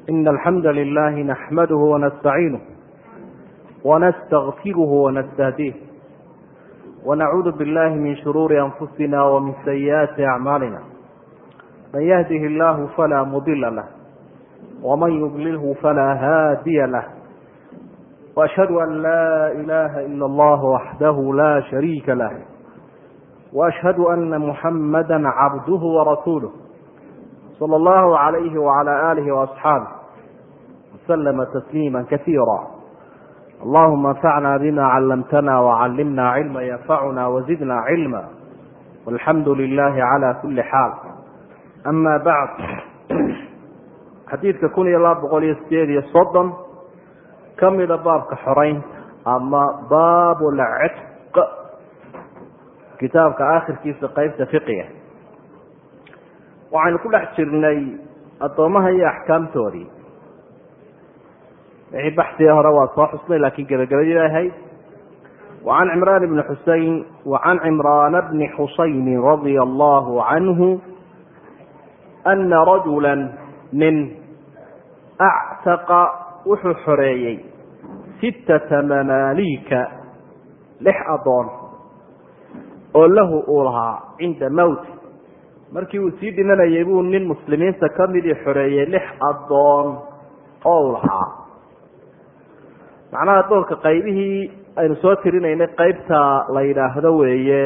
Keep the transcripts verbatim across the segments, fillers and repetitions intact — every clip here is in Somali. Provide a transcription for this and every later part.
إن الحمد لله نحمده ونستعينه ونستغفره ونستهديه ونعوذ بالله من شرور أنفسنا ومن سيئات أعمالنا. من يهده الله فلا مضل له ومن يضلله فلا هادي له، وأشهد أن لا إله إلا الله وحده لا شريك له، وأشهد أن محمدا عبده ورسوله صلى الله عليه وعلى آله وأصحابه وسلم تسليما كثيرا. اللهم انفعنا بما علمتنا وعلمنا علما ينفعنا وزدنا علما، والحمد لله على كل حال. أما بعد، xadiidka kun iyo laba boqol iyo sideed iyo soddon ka mida baabka xoreynta ama baabulcitq, kitaabka aakhirkiisa qeybta fiqiga. waxaynu ku dhex jirnay addoomaha iyo axkaamtoodii. wixii baxsiga hore waa soo xusnay, laakiin gebagabadii bay ahayd. wacan cimraan bni xusein wacan cimraana bni xusayni radia allahu canhu ana rajula nin actaqa wuxuu xoreeyey sittata mamaalika lix adoon oo lahu uu lahaa cinda mowti. markii uu sii dhimanayay buu nin muslimiinta ka midii xoreeyey lix adoon oo u lahaa. macnaha adoonka qaybihii aynu soo tirinaynay qaybta la yidhaahdo weeye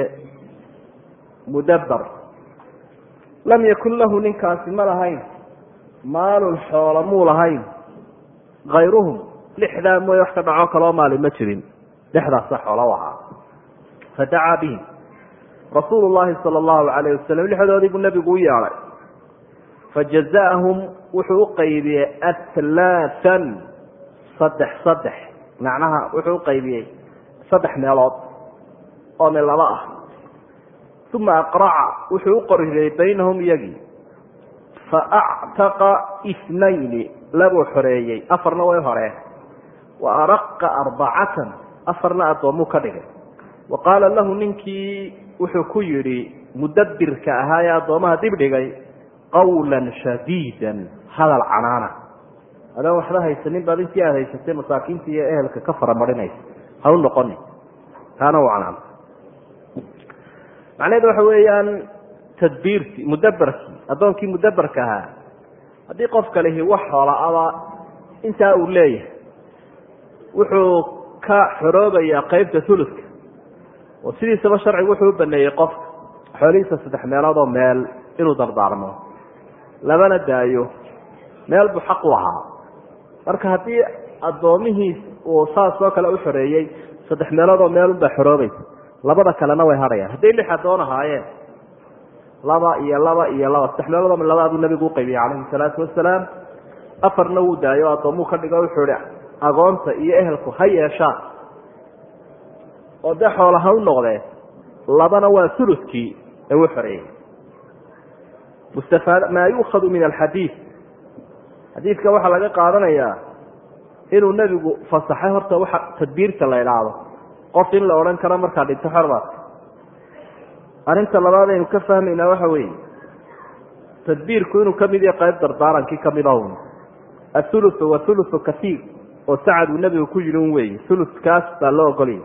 mudabbar. lam yakun lahu ninkaasi ma lahayn maalun xoolo muu lahayn kayruhum, lixdaa mooye wax ka dhaco kaloo maali ma jirin, lixdaasa xoolo ahaa. fadacaa bihim rasuulu llahi sala allahu calayh wasalam, lixdoodii buu nebigu u yeedhay. fajaza'ahum wuxuu u qaybiyey atlaatan, saddex saddex, macnaha wuxuu u qaybiyey saddex meelood oo mid laba ah. uma aqraca wuxuu u qoririyey baynahum iyagii. faactaqa itnayni, labuu xoreeyey, afarna way horeen. wa araqa arbacatan, afarna addoommuu ka dhigay. wa qaala lahu, ninkii wuxuu ku yidhi mudabbirka ahaa ee addoomaha dib dhigay, qawlan shadiidan, hadal canaana. adaan waxba haysanin baad intii aad haysatay masaakiinta iyo ehelka ka faramarinaysa, ha u noqoni. taana u canaanta macnaheedu waxa weeyaan tadbiirkii, mudabbarkii, addoonkii mudabbarka ahaa. haddii qofka lihi wax xoola-aba intaa uu leeyahay, wuxuu ka xoroobayaa qeybta huluska. oo sidiisaba sharcigu wuxuu u baneeyey qofka xoolihiisa saddex meelood oo meel inuu dardaarmo, labana daayo. meel buu xaq u ahaa. marka haddii addoomihiis uu saas oo kale u xoreeyey, saddex meelood oo meel unbaa xoroobaysa, labada kalena way hadhayaan. hadday lix addoon ahaayeen, laba iyo laba iyo laba, saddex meelood oo labaa buu nabigu u qaybiyey calayhi salaatu wasalaam. afarna wuu daayo o addoommuu ka dhigo, wuxuu ihi agoonta iyo ehelku ha yeeshaan oo dee xoola ha u noqdee. labana waa uluskii ee u xoreeyey. mustafaad maa yuukhadu min alxadiid, xadiidka waxaa laga qaadanayaa inuu nebigu fasaxay horta waxa tadbiirka la idhaahdo, qof in la odhan karo markaa dhinto xorbaad. arrinta labaad aynu ka fahmaynaa waxa weeye tadbiirku inuu kamid yahay qayb dardaarankii kamid ahun. athuluthu wa thuluthu katiir, oo sacad uu nebigu ku yidhi un weeye, thuluskaas baa loo ogolayay.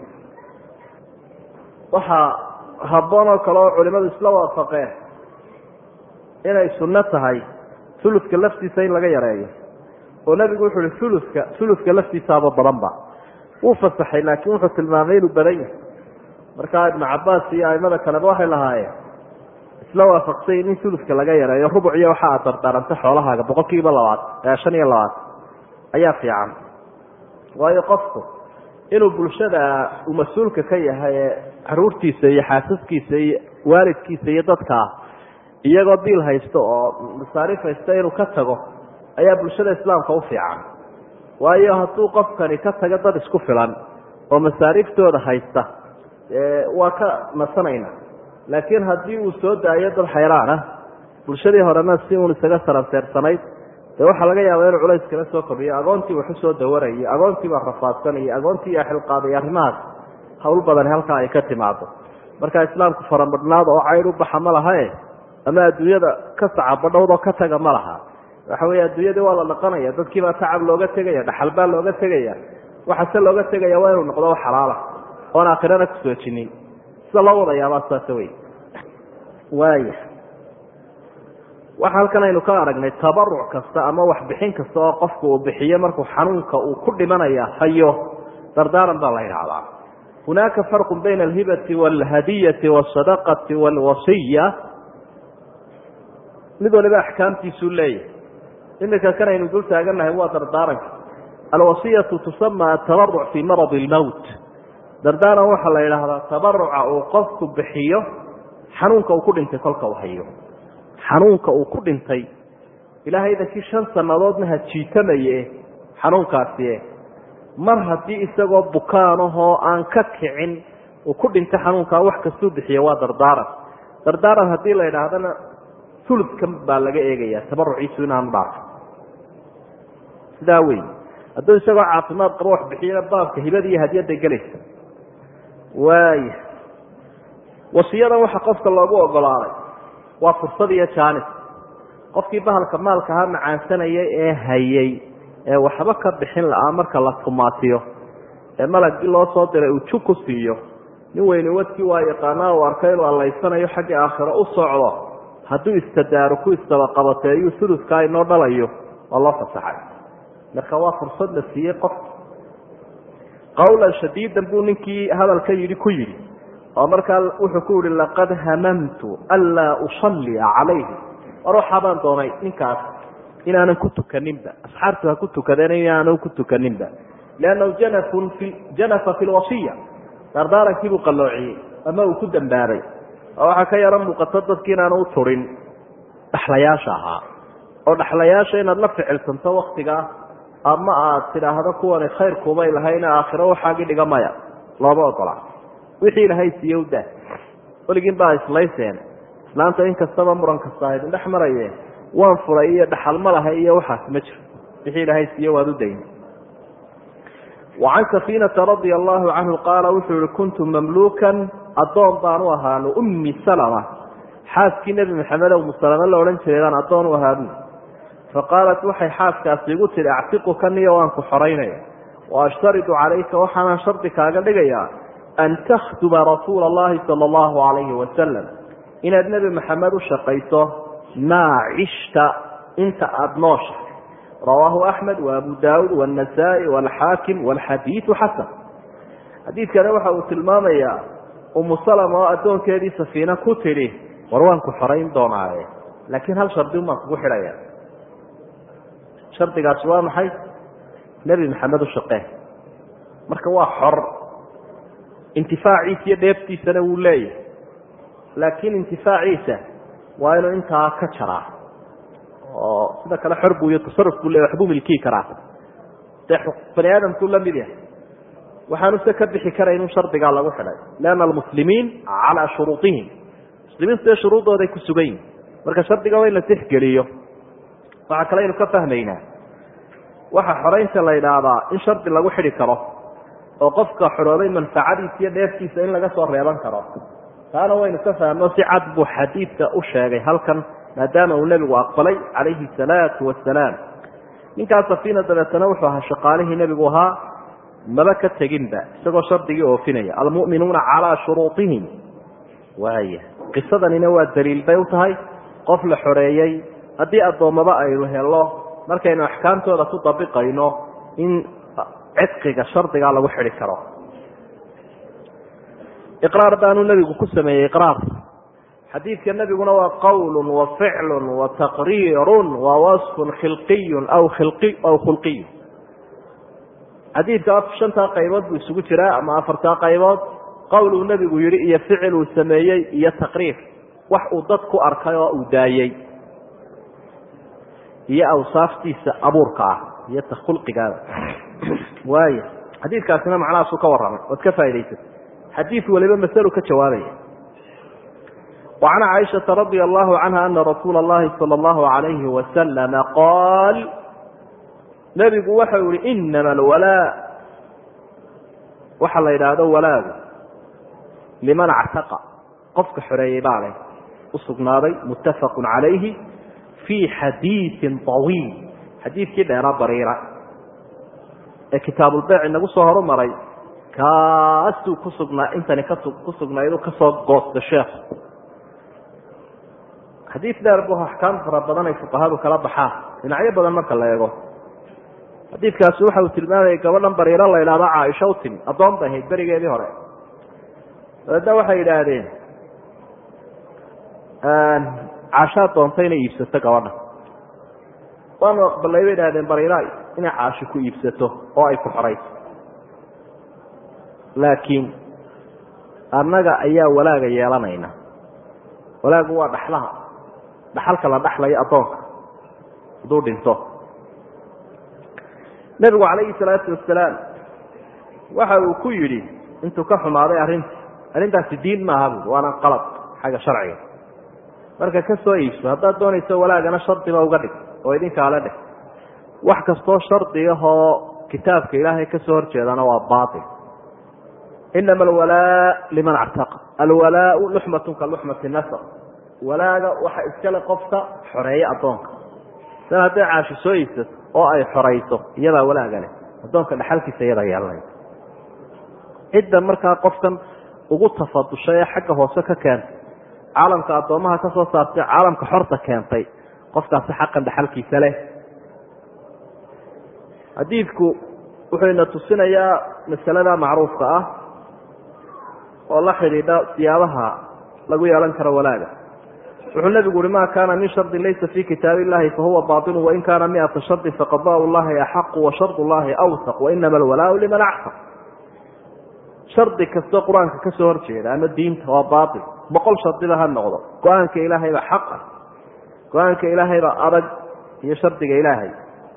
waxaa habboon oo kale oo culimadu isla waafaqeen inay sunno tahay thuluska laftiisa in laga yareeyo. oo nebigu wuxuu ihi thuluska thuluska laftiisaaba badanba. wuu fasaxay, laakiin wuxuu tilmaamay inuu badan yahay. markaa ibnu cabaas iyo aimada kaleba waxay lahaayeen isla waafaqsay in thuluska laga yareeyo. rubuc iyo waxa aad dardaaranta xoolahaaga boqol kiiba labaad ee shan iyo labaad ayaa fiican. waayo qofku inuu bulshada uu mas-uulka ka yahay ee caruurtiisa iyo xaasaskiisa iyo waalidkiisa iyo dadkaa iyagoo biil haysto oo masaariif haysta inuu ka tago ayaa bulshada islaamka u fiican. waayo hadduu qofkani ka tago dad isku filan oo masaariiftooda haysta, waa ka nasanayna. laakiin haddii uu soo daayo dad xayraan ah, bulshadii horena si uun isaga saranseersanayd, dee waxaa laga yaabaa inuu culays kala soo kordhiyo. agoontii waxu soo dawarayay, agoontii baa rafaadsanayay, agoontii yaa xilqaaday. arrimahaas hawl badan halkaa ay ka timaado. marka islaamku faramadhnaada oo cayr u baxa ma lahae, ama adduunyada ka sacabadhowdoo ka taga ma laha. waxa weeye adduunyadii waa la dhaqanaya, dadkii baa tacab looga tegaya, dhaxal baa looga tegaya, waxase looga tegaya waa inuu noqdo xalaala oon aakhirana ku soojinin. sida loo wadayaabaa saasa wey. waaya waxa halkan aynu ka aragnay tabaruc kasta ama waxbixin kasta oo qofku uu bixiyo markuu xanuunka uu ku dhimanaya hayo dardaaran baa la yidhaahdaa. hunaaka farqu bayna alhibati waalhadiyati waasadaqati waalwasiya, mid waliba axkaamtiisuu leeyahay. iminka kan aynu dul taagannahay waa dardaaranka. alwasiyatu tusama atabaruc fii maradi ilmowt. dardaaran waxaa la yidhaahdaa tabaruca uu qofku bixiyo xanuunka uu ku dhintay kolka uu hayo. xanuunka uu ku dhintay ilaahaydankii shan sannadoodna ha jiitamaye xanuunkaasi mar haddii isagoo bukaanahoo aan ka kicin uu ku dhintay xanuunkaa wax kastuu bixiya waa dardaaran. dardaaran haddii la yidhaahdana uludkan baa laga eegaya tabaruciisu inaanu dhaafo. sidaa wey hadduu isagoo caafimaad qabo wax bixiyana baabka hibada iyo hadiyadda gelaysa. waaya wasiyadan waxa qofka loogu ogolaaday waa fursad iyo jaanis. qofkii bahalka maalka ahaa macaansanayay ee hayay ee waxba ka bixin la-aa marka la tumaatiyo ee malagii loo soo diray uu jug ku siiyo, nin weyne wadkii waa yaqaanaa u arkay inuu allaysanayo xaggii aakhiro u socdo, hadduu istadaaro ku istabaqabateeyuu suduskaa inoo dhalayo oo loo fasaxay. marka waa fursad la siiyey qof. qawlan shadiidan buu ninkii hadalka yidhi ku yidhi oo markaa wuxuu ku yihi laqad hamamtu anlaa usallia calayhi. war waxaa baan doonay ninkaas inaanan ku tukaninba, asxaabtu ha ku tukadeen inaanan ku tukaninba, liannahu janafun fi janafa fi lwasiya. dardaarankii buu qalloociyey ama uu ku dambaabay. oo waxaa ka yaro muuqato dadki inaanu u turin dhaxlayaasha ahaa. oo dhaxlayaasha inaad la ficilsanto waktigaa ama aad tidhaahdo kuwani khayrkuubay lahayn aakhiro waxaagii dhiga maya, looma ogola. wixii ilahay siiye u dah. weligiin baa islayseen islaanta in kastaba muran kasta ahayd indhex maraye waan furay iyo dhaxal ma lahay iyo waxaas ma jiro. wixii ilahay siiye waad u dayn. wacan safiinata radia allahu canhu qaala wuxuu yihi kuntu mamluukan addoon baan u ahaanu ummi salama, xaaskii nebi maxamed umu salama la odhan jiray baan addoon u ahaanu. faqaalat waxay xaaskaasi igu tihi actiquka niyo waan ku xoraynaya, wa ashtaridu calayka waxaanaan shardi kaaga dhigayaa an takhduba rasuula allahi sala allahu alayhi wasalam, inaad nebi maxamed u shaqayso maa cishta inta aada noosha. rawaahu axmed wa abu daawuud waannasaa-i waalxaakim waalxadiidu xasan. xadiidkani waxa uu tilmaamayaa umu salama oo addoonkeedii safiina ku tidhi war waan ku xorayn doonaaye, laakiin hal shardi un baan kugu xidhaya. shardigaasi waa maxay? nebi maxamed u shaqee. marka waa xor, intifaaciisa iyo dheeftiisana wuu leeyahay, laakiin intifaaciisa waa inuu intaa ka jaraa. oo sida kale xor buu iyo tasaruf buu leeyahay, waxbuu milkii karaa. dee bani aadamkuu la mid yahay. waxaanu se ka bixi kara inuu shardigaa lagu xidhay, lianna almuslimiin calaa shuruudihim, muslimiintu dee shuruuddooday ku sugan yihin. marka shardiga waa in la tixgeliyo. waxaa kale aynu ka fahmaynaa waxa xoraynta la yidhaahdaa in shardi lagu xidhi karo oo qofka xorooday manfacadiisa iyo dheeftiisa in laga soo reeban karo. taana waynu ka fahmo si cad buu xadiidka u sheegay halkan, maadaama uu nebigu aqbalay calayhi salaatu wasalaam. ninkaas safiina dabeetana wuxuu ahaa shaqaalihii nebigu ahaa, maba ka teginba isagoo shardigii oofinaya. almu'minuuna calaa shuruudihim. waaya qisadanina waa daliil bay u tahay qof la xoreeyey haddii addoommaba aynu helo markaynu axkaamtooda ku dabiqayno in cidqiga shardigaa lagu xidhi karo. iqraar baanuu nebigu ku sameeyey. iqraar xadiidka nebiguna waa qowlun wa ficlun wa taqriirun wa wasfun khilqiyun aw khilqi aw khulqiyun. xadiidka shantaa qaybood buu isugu jiraa ama afartaa qaybood. qowl uu nebigu yidhi iyo ficil uu sameeyey iyo taqriir, wax uu dad ku arkay oo uu daayey, iyo awsaaftiisa abuurka ah iyo khulqigaada. waaya xadiidkaasina macnahaasuu ka warramay ood ka faa'idaysat. xadiid waliba masalo ka jawaabaya. وعن عائشة رضي الله عنها أن رسول الله صلى الله عليه وسلم قال نبgu waxa u yihi إنما الولاء waxa la yidhaahdo walaadu liman actaqa qofka xoreeyey baa leh u sugnaaday متفق عalayhi fii xadiiin طawiil xadiidkii dheeraa bariira ee kitaabulbeyc inagu soo horumaray kaasuu ku sugnaa intani ku sugnaydu kasoo goosta sheekh xadiid dheer bu axkaam fara badan ay fuqahadu kala baxaan dhinacyo badan marka la eego xadiidkaasi waxa uu tilmaamayay gabadhan bariiro la idhahdo caaisha u timi addoon bay ahayd berigeedii hore dabeedna waxay yidhaahdeen caashaa doontay inay iibsato gabadha waana balay bay idhahdeen bariira inay caashi ku iibsato oo ay ku xorayso laakiin annaga ayaa walaaga yeelanayna walaagu waa dhaxlaha dhaxalka la dhaxlayo addoonka hadduu dhinto nebigu calayhi salaatu wasalaam waxa uu ku yidhi intuu ka xumaaday arrinta arrintaasi diin maaha buui waana qalad xagga sharciga marka ka soo iibso haddaad doonayso walaagana shardiba uga dhig oo idinkaale dheh wax kastoo shardigahoo kitaabka ilaahay ka soo horjeedana waa baatil inama alwalaa liman actaqa alwalaau luxmatun ka luxmati nasr walaaga waxa iskale qofka xoreeye addoonka san hadday caashi soo iibsato oo ay xorayso iyadaa walaaga leh addoonka dhaxalkiisa iyadaa yeelanay cidda markaa qofkan ugu tafadushay ee xagga hoose ka keentay caalamka addoomaha ka soo saartay caalamka xorta keentay qofkaasi xaqan dhaxalkiisa leh xadiidku wuxuu ina tusinayaa masalada macruufka ah oo la xidhiidha siyaabaha lagu yeelan karo walaaga wuxuu nebigu uhi ma kaana min shardin laysa fii kitaabi illahi fahuwa baطilu wain kaana miata shardin faqadaء llahi axaqu washard llahi awsaq wainama alwalaau liman actaq shardi kastoo qur-aanka ka soo horjeeda ama diinta waa baail boqol shardiba ha noqdo go-aanka ilaahay baa xaq ah go-aanka ilaahay baa adag iyo shardiga ilaahay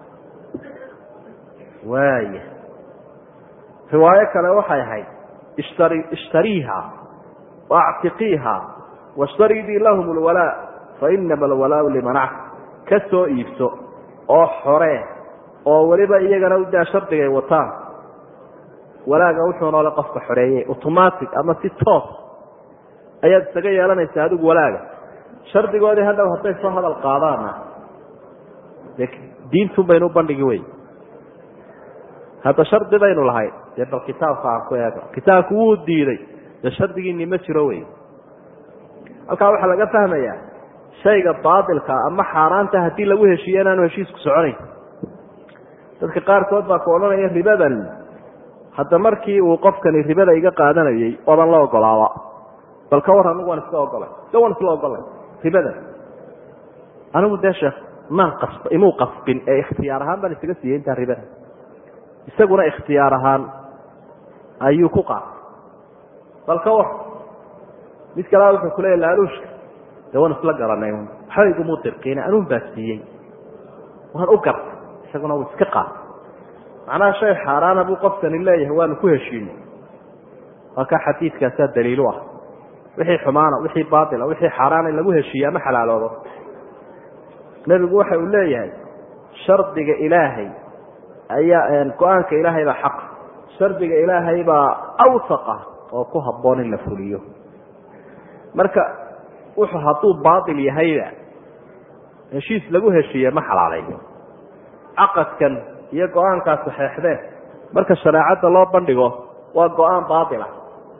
waaya riwaayo kale waxay ahayd ishtari ishtariiha waactiqiiha washtaridii lahum lwalaa fainama alwalaau liman actaq ka soo iibso oo xoree oo weliba iyagana udaa shardigay wataan walaaga wuxuu noole qofka xoreeyey automatic ama si toos ayaad isaga yeelanaysaa adigu walaaga shardigoodii hadhow hadday soo hadal qaadaana de diintun baynu u bandhigi wey hadda shardi baynu lahayd dee bal kitaabka aan ku eego kitaabku wuu diiday dee shardigiini ma jiro wey halkaa waxaa laga fahmayaa shayga baatilka ama xaaraanta haddii lagu heshiiyo inaanu heshiisku soconayn dadka qaarkood baa ku odhanaya ribadan hadda markii uu qofkani ribada iga qaadanayey odan la ogolaaba bal ka war anigu waan iska ogolay iska waan isla ogolay ribada anigu dee sheekh maan qasb imuu qasbin ee ikhtiyaar ahaan baan isaga siiyey intaa ribada isaguna ikhtiyaar ahaan ayuu ku qaatay bal ka war mid kalea wuxuu ku leeya laaluushka dee waan isla garanay waxba igumuu dirqiina anuun baa siiyey waan u gartay isaguna wuu iska qaatay macnaha shay xaaraana buu qofkani leeyahay waanu ku heshiinay waa ka xadiidkaasaa daliilu ah wixii xumaana wixii baatila wixii xaaraana in lagu heshiiye ama xalaaloodo nebigu waxa uu leeyahay shardiga ilaahay ayaa go-aanka ilaahay baa xaq shardiga ilaahay baa awsaqa oo ku habboon in la fuliyo marka wuxuu hadduu baatil yahayba heshiis lagu heshiiye ma xalaalayo caqadkan iyo go-aankaa saxeexdeen marka shareecadda loo bandhigo waa go-aan baatila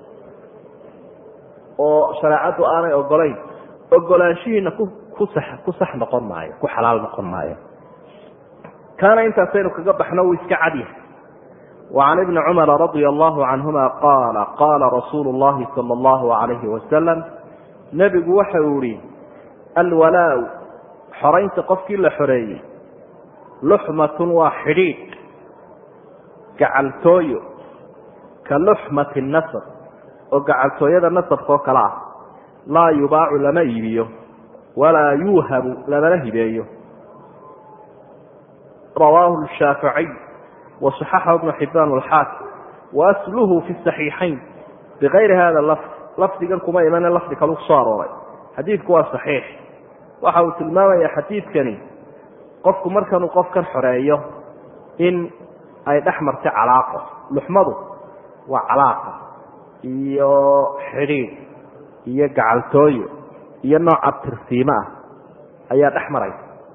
oo shareecaddu aanay ogolayn ogolaanshihiina ku ku sax ku sax noqon maayo ku xalaal noqon maayo kaana intaasaynu kaga baxno wuu iska cadyahay وعن ابن عمر رضي الله عنهما قال قال رسول الله صلى الله عليه وسلم نبgu waxa uu ihi الولاء xoraynta qofkii la xoreeyey لحمة waa xidhiidh gacaltooyo ka لحمة النصر oo gacaltooyada nasabka oo kale ah laa yubaacu lama iibiyo walaa yuuhabu lamana hibeeyo rawaahu الshaafiعي وصححه ابن حبان والحاكم وأصله في الصحيحين بغير هذا اللفظ لفظigan kuma iman lafdi kalu soo arooray xadiidku waa صaxiix waxa uu tilmaamaya xadiidkani qofku markanuu qofkan xoreeyo in ay dhex martay calaaqo luxmadu waa calaaqa iyo xidhiidh iyo gacaltooyo iyo nooca tirsiimo ah ayaa dhex maraysa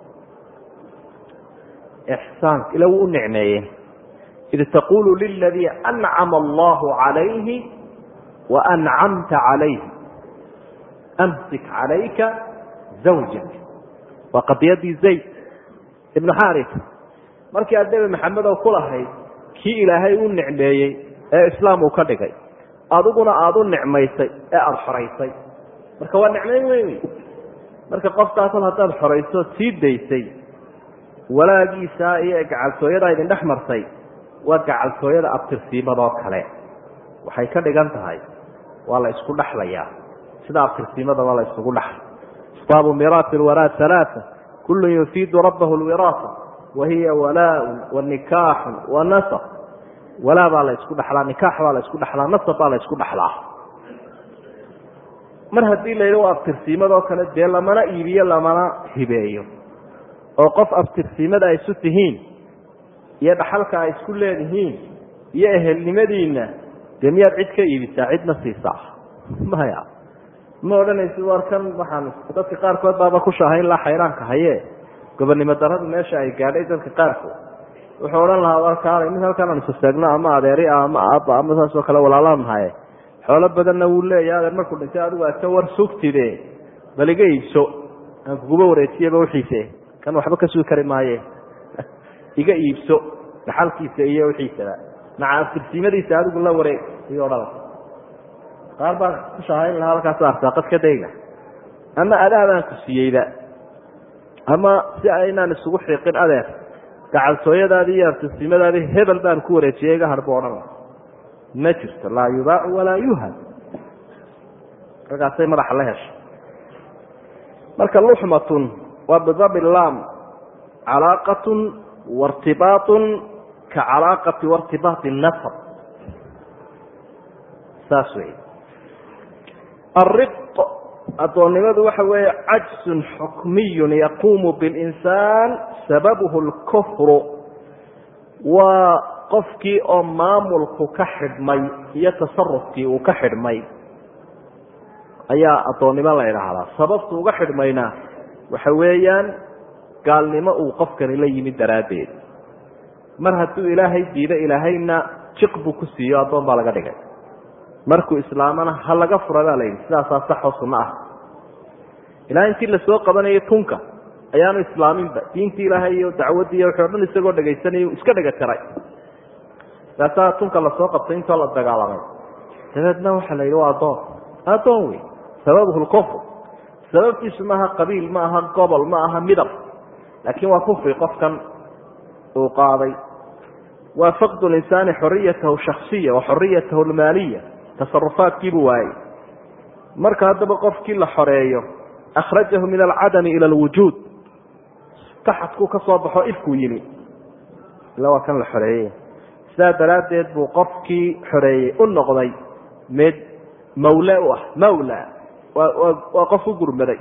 ixsaanka ila wuu u nicmeeyey id taqulu liladii ancama allahu calayhi wa ancamta calayhi amsik calayka zawjak waa qadiyadii zayd ibnu xaarif markii aad nebi maxamed oo ku lahayd kii ilaahay u nicmeeyey ee islaam uu ka dhigay adiguna aada u nicmaysay ee aada xoraysay marka waa nicmayn weyn marka qofkaasal haddaad xorayso sii daysay walaagiisa iyo gacaltooyada idin dhex martay waa gacaltooyada abtirsiimadoo kale waxay ka dhigan tahay waa la isku dhexlayaa sida abtirsiimadaba la isugu dhexlay asbaabu miraasi lwaraa alaaa kullu yufiidu rabbahu lwiraasa wahiya walaaun wa nikaaxun wa nasab walaa baa la isku dhexlaa nikaax baa la isku dhexlaa nasab baa la isku dhexlaa mar haddii la yidhi waa abtirsiimadoo kale dee lamana iibiyo lamana hibeeyo oo qof abtirsiimada ay isu tihiin iyo dhaxalka ay isku leedihiin iyo ehelnimadiinna dee miyaad cid ka iibisaa cidna siisaa maya ma odhanaysid war kan waxaan dadka qaarkood baaba ku shaahayn laa xayraanka haye gobonnimo daradu meesha ay gaadhay dadka qaarkood wuxuu odhan lahaa warkaala mid halkan aan isaseegno ama adeeri ah ama aabba ama saasoo kale walaalaan haye xoolo badanna wuu leeyahay adeer markuu dhintay adigu aad ka war sugtide bal iga iibso aan kuguba wareejiyaba wixiise kan waxba ka sugi kari maaye iga iibso dhaxalkiisa iyo wixiisaba maca abtirsiimadiisa adigu la wareeg iyo odhan qaar baa ku shaahayn lahaa halkaas arsaaqad ka dayga ama adaabaan ku siiyeyba ama si aynaan isugu xiiqin adeer gacaltooyadaadii iyo abtirsiimadaadii hebel baan ku wareejiyey iga har buu odhan laha ma jirto laa yubaacu walaa yuhab markaasay madaxa la heshay marka luxmatun waa bidabi laam calaaqatun wairtibaaطun ka calaaqati wairtibaati nasab saas wey ariq addoonnimadu waxa weeye cajsun xukmiyun yaquumu bilinsaan sababuhu lkufru waa qofkii oo maamulku ka xidhmay iyo tasarufkii uu ka xidhmay ayaa addoonnimo la idhaahdaa sababtu uga xidhmayna waxa weeyaan gaalnimo uu qofkani la yimid daraaddeed mar hadduu ilaahay diido ilaahayna jiq buu ku siiyo addoon baa laga dhigay markuu islaamana ha laga fura baa layidhi sidaasaa saxoo sunno ah ilaa intii lasoo qabanayo tunka ayaanu islaaminba diintii ilaahay iyo dacwaddii iyo wuxuu o dhan isagoo dhagaysanayo iska dhega tiray saasaa tunka lasoo qabtay intoo la dagaalamay dabeedna waxaa la yidhi waa addoon addoon wey sababuhu lkufr sababtiisu maaha qabiil ma aha gobol ma aha midab laakiin waa kufri qofkan uu qaaday waa faqdu linsaani xoriyatahu shaksiya wa xoriyatahu lmaaliya tasarufaadkiibuu waayey marka haddaba qofkii la xoreeyo akhrajahu min alcadami ila alwujuud taxadkuu ka soo baxo ifkuu yimi ila waa kan la xoreeyey sidaa daraaddeed buu qofkii xoreeyey u noqday mid mawla u ah mawla waa qof u gurmaday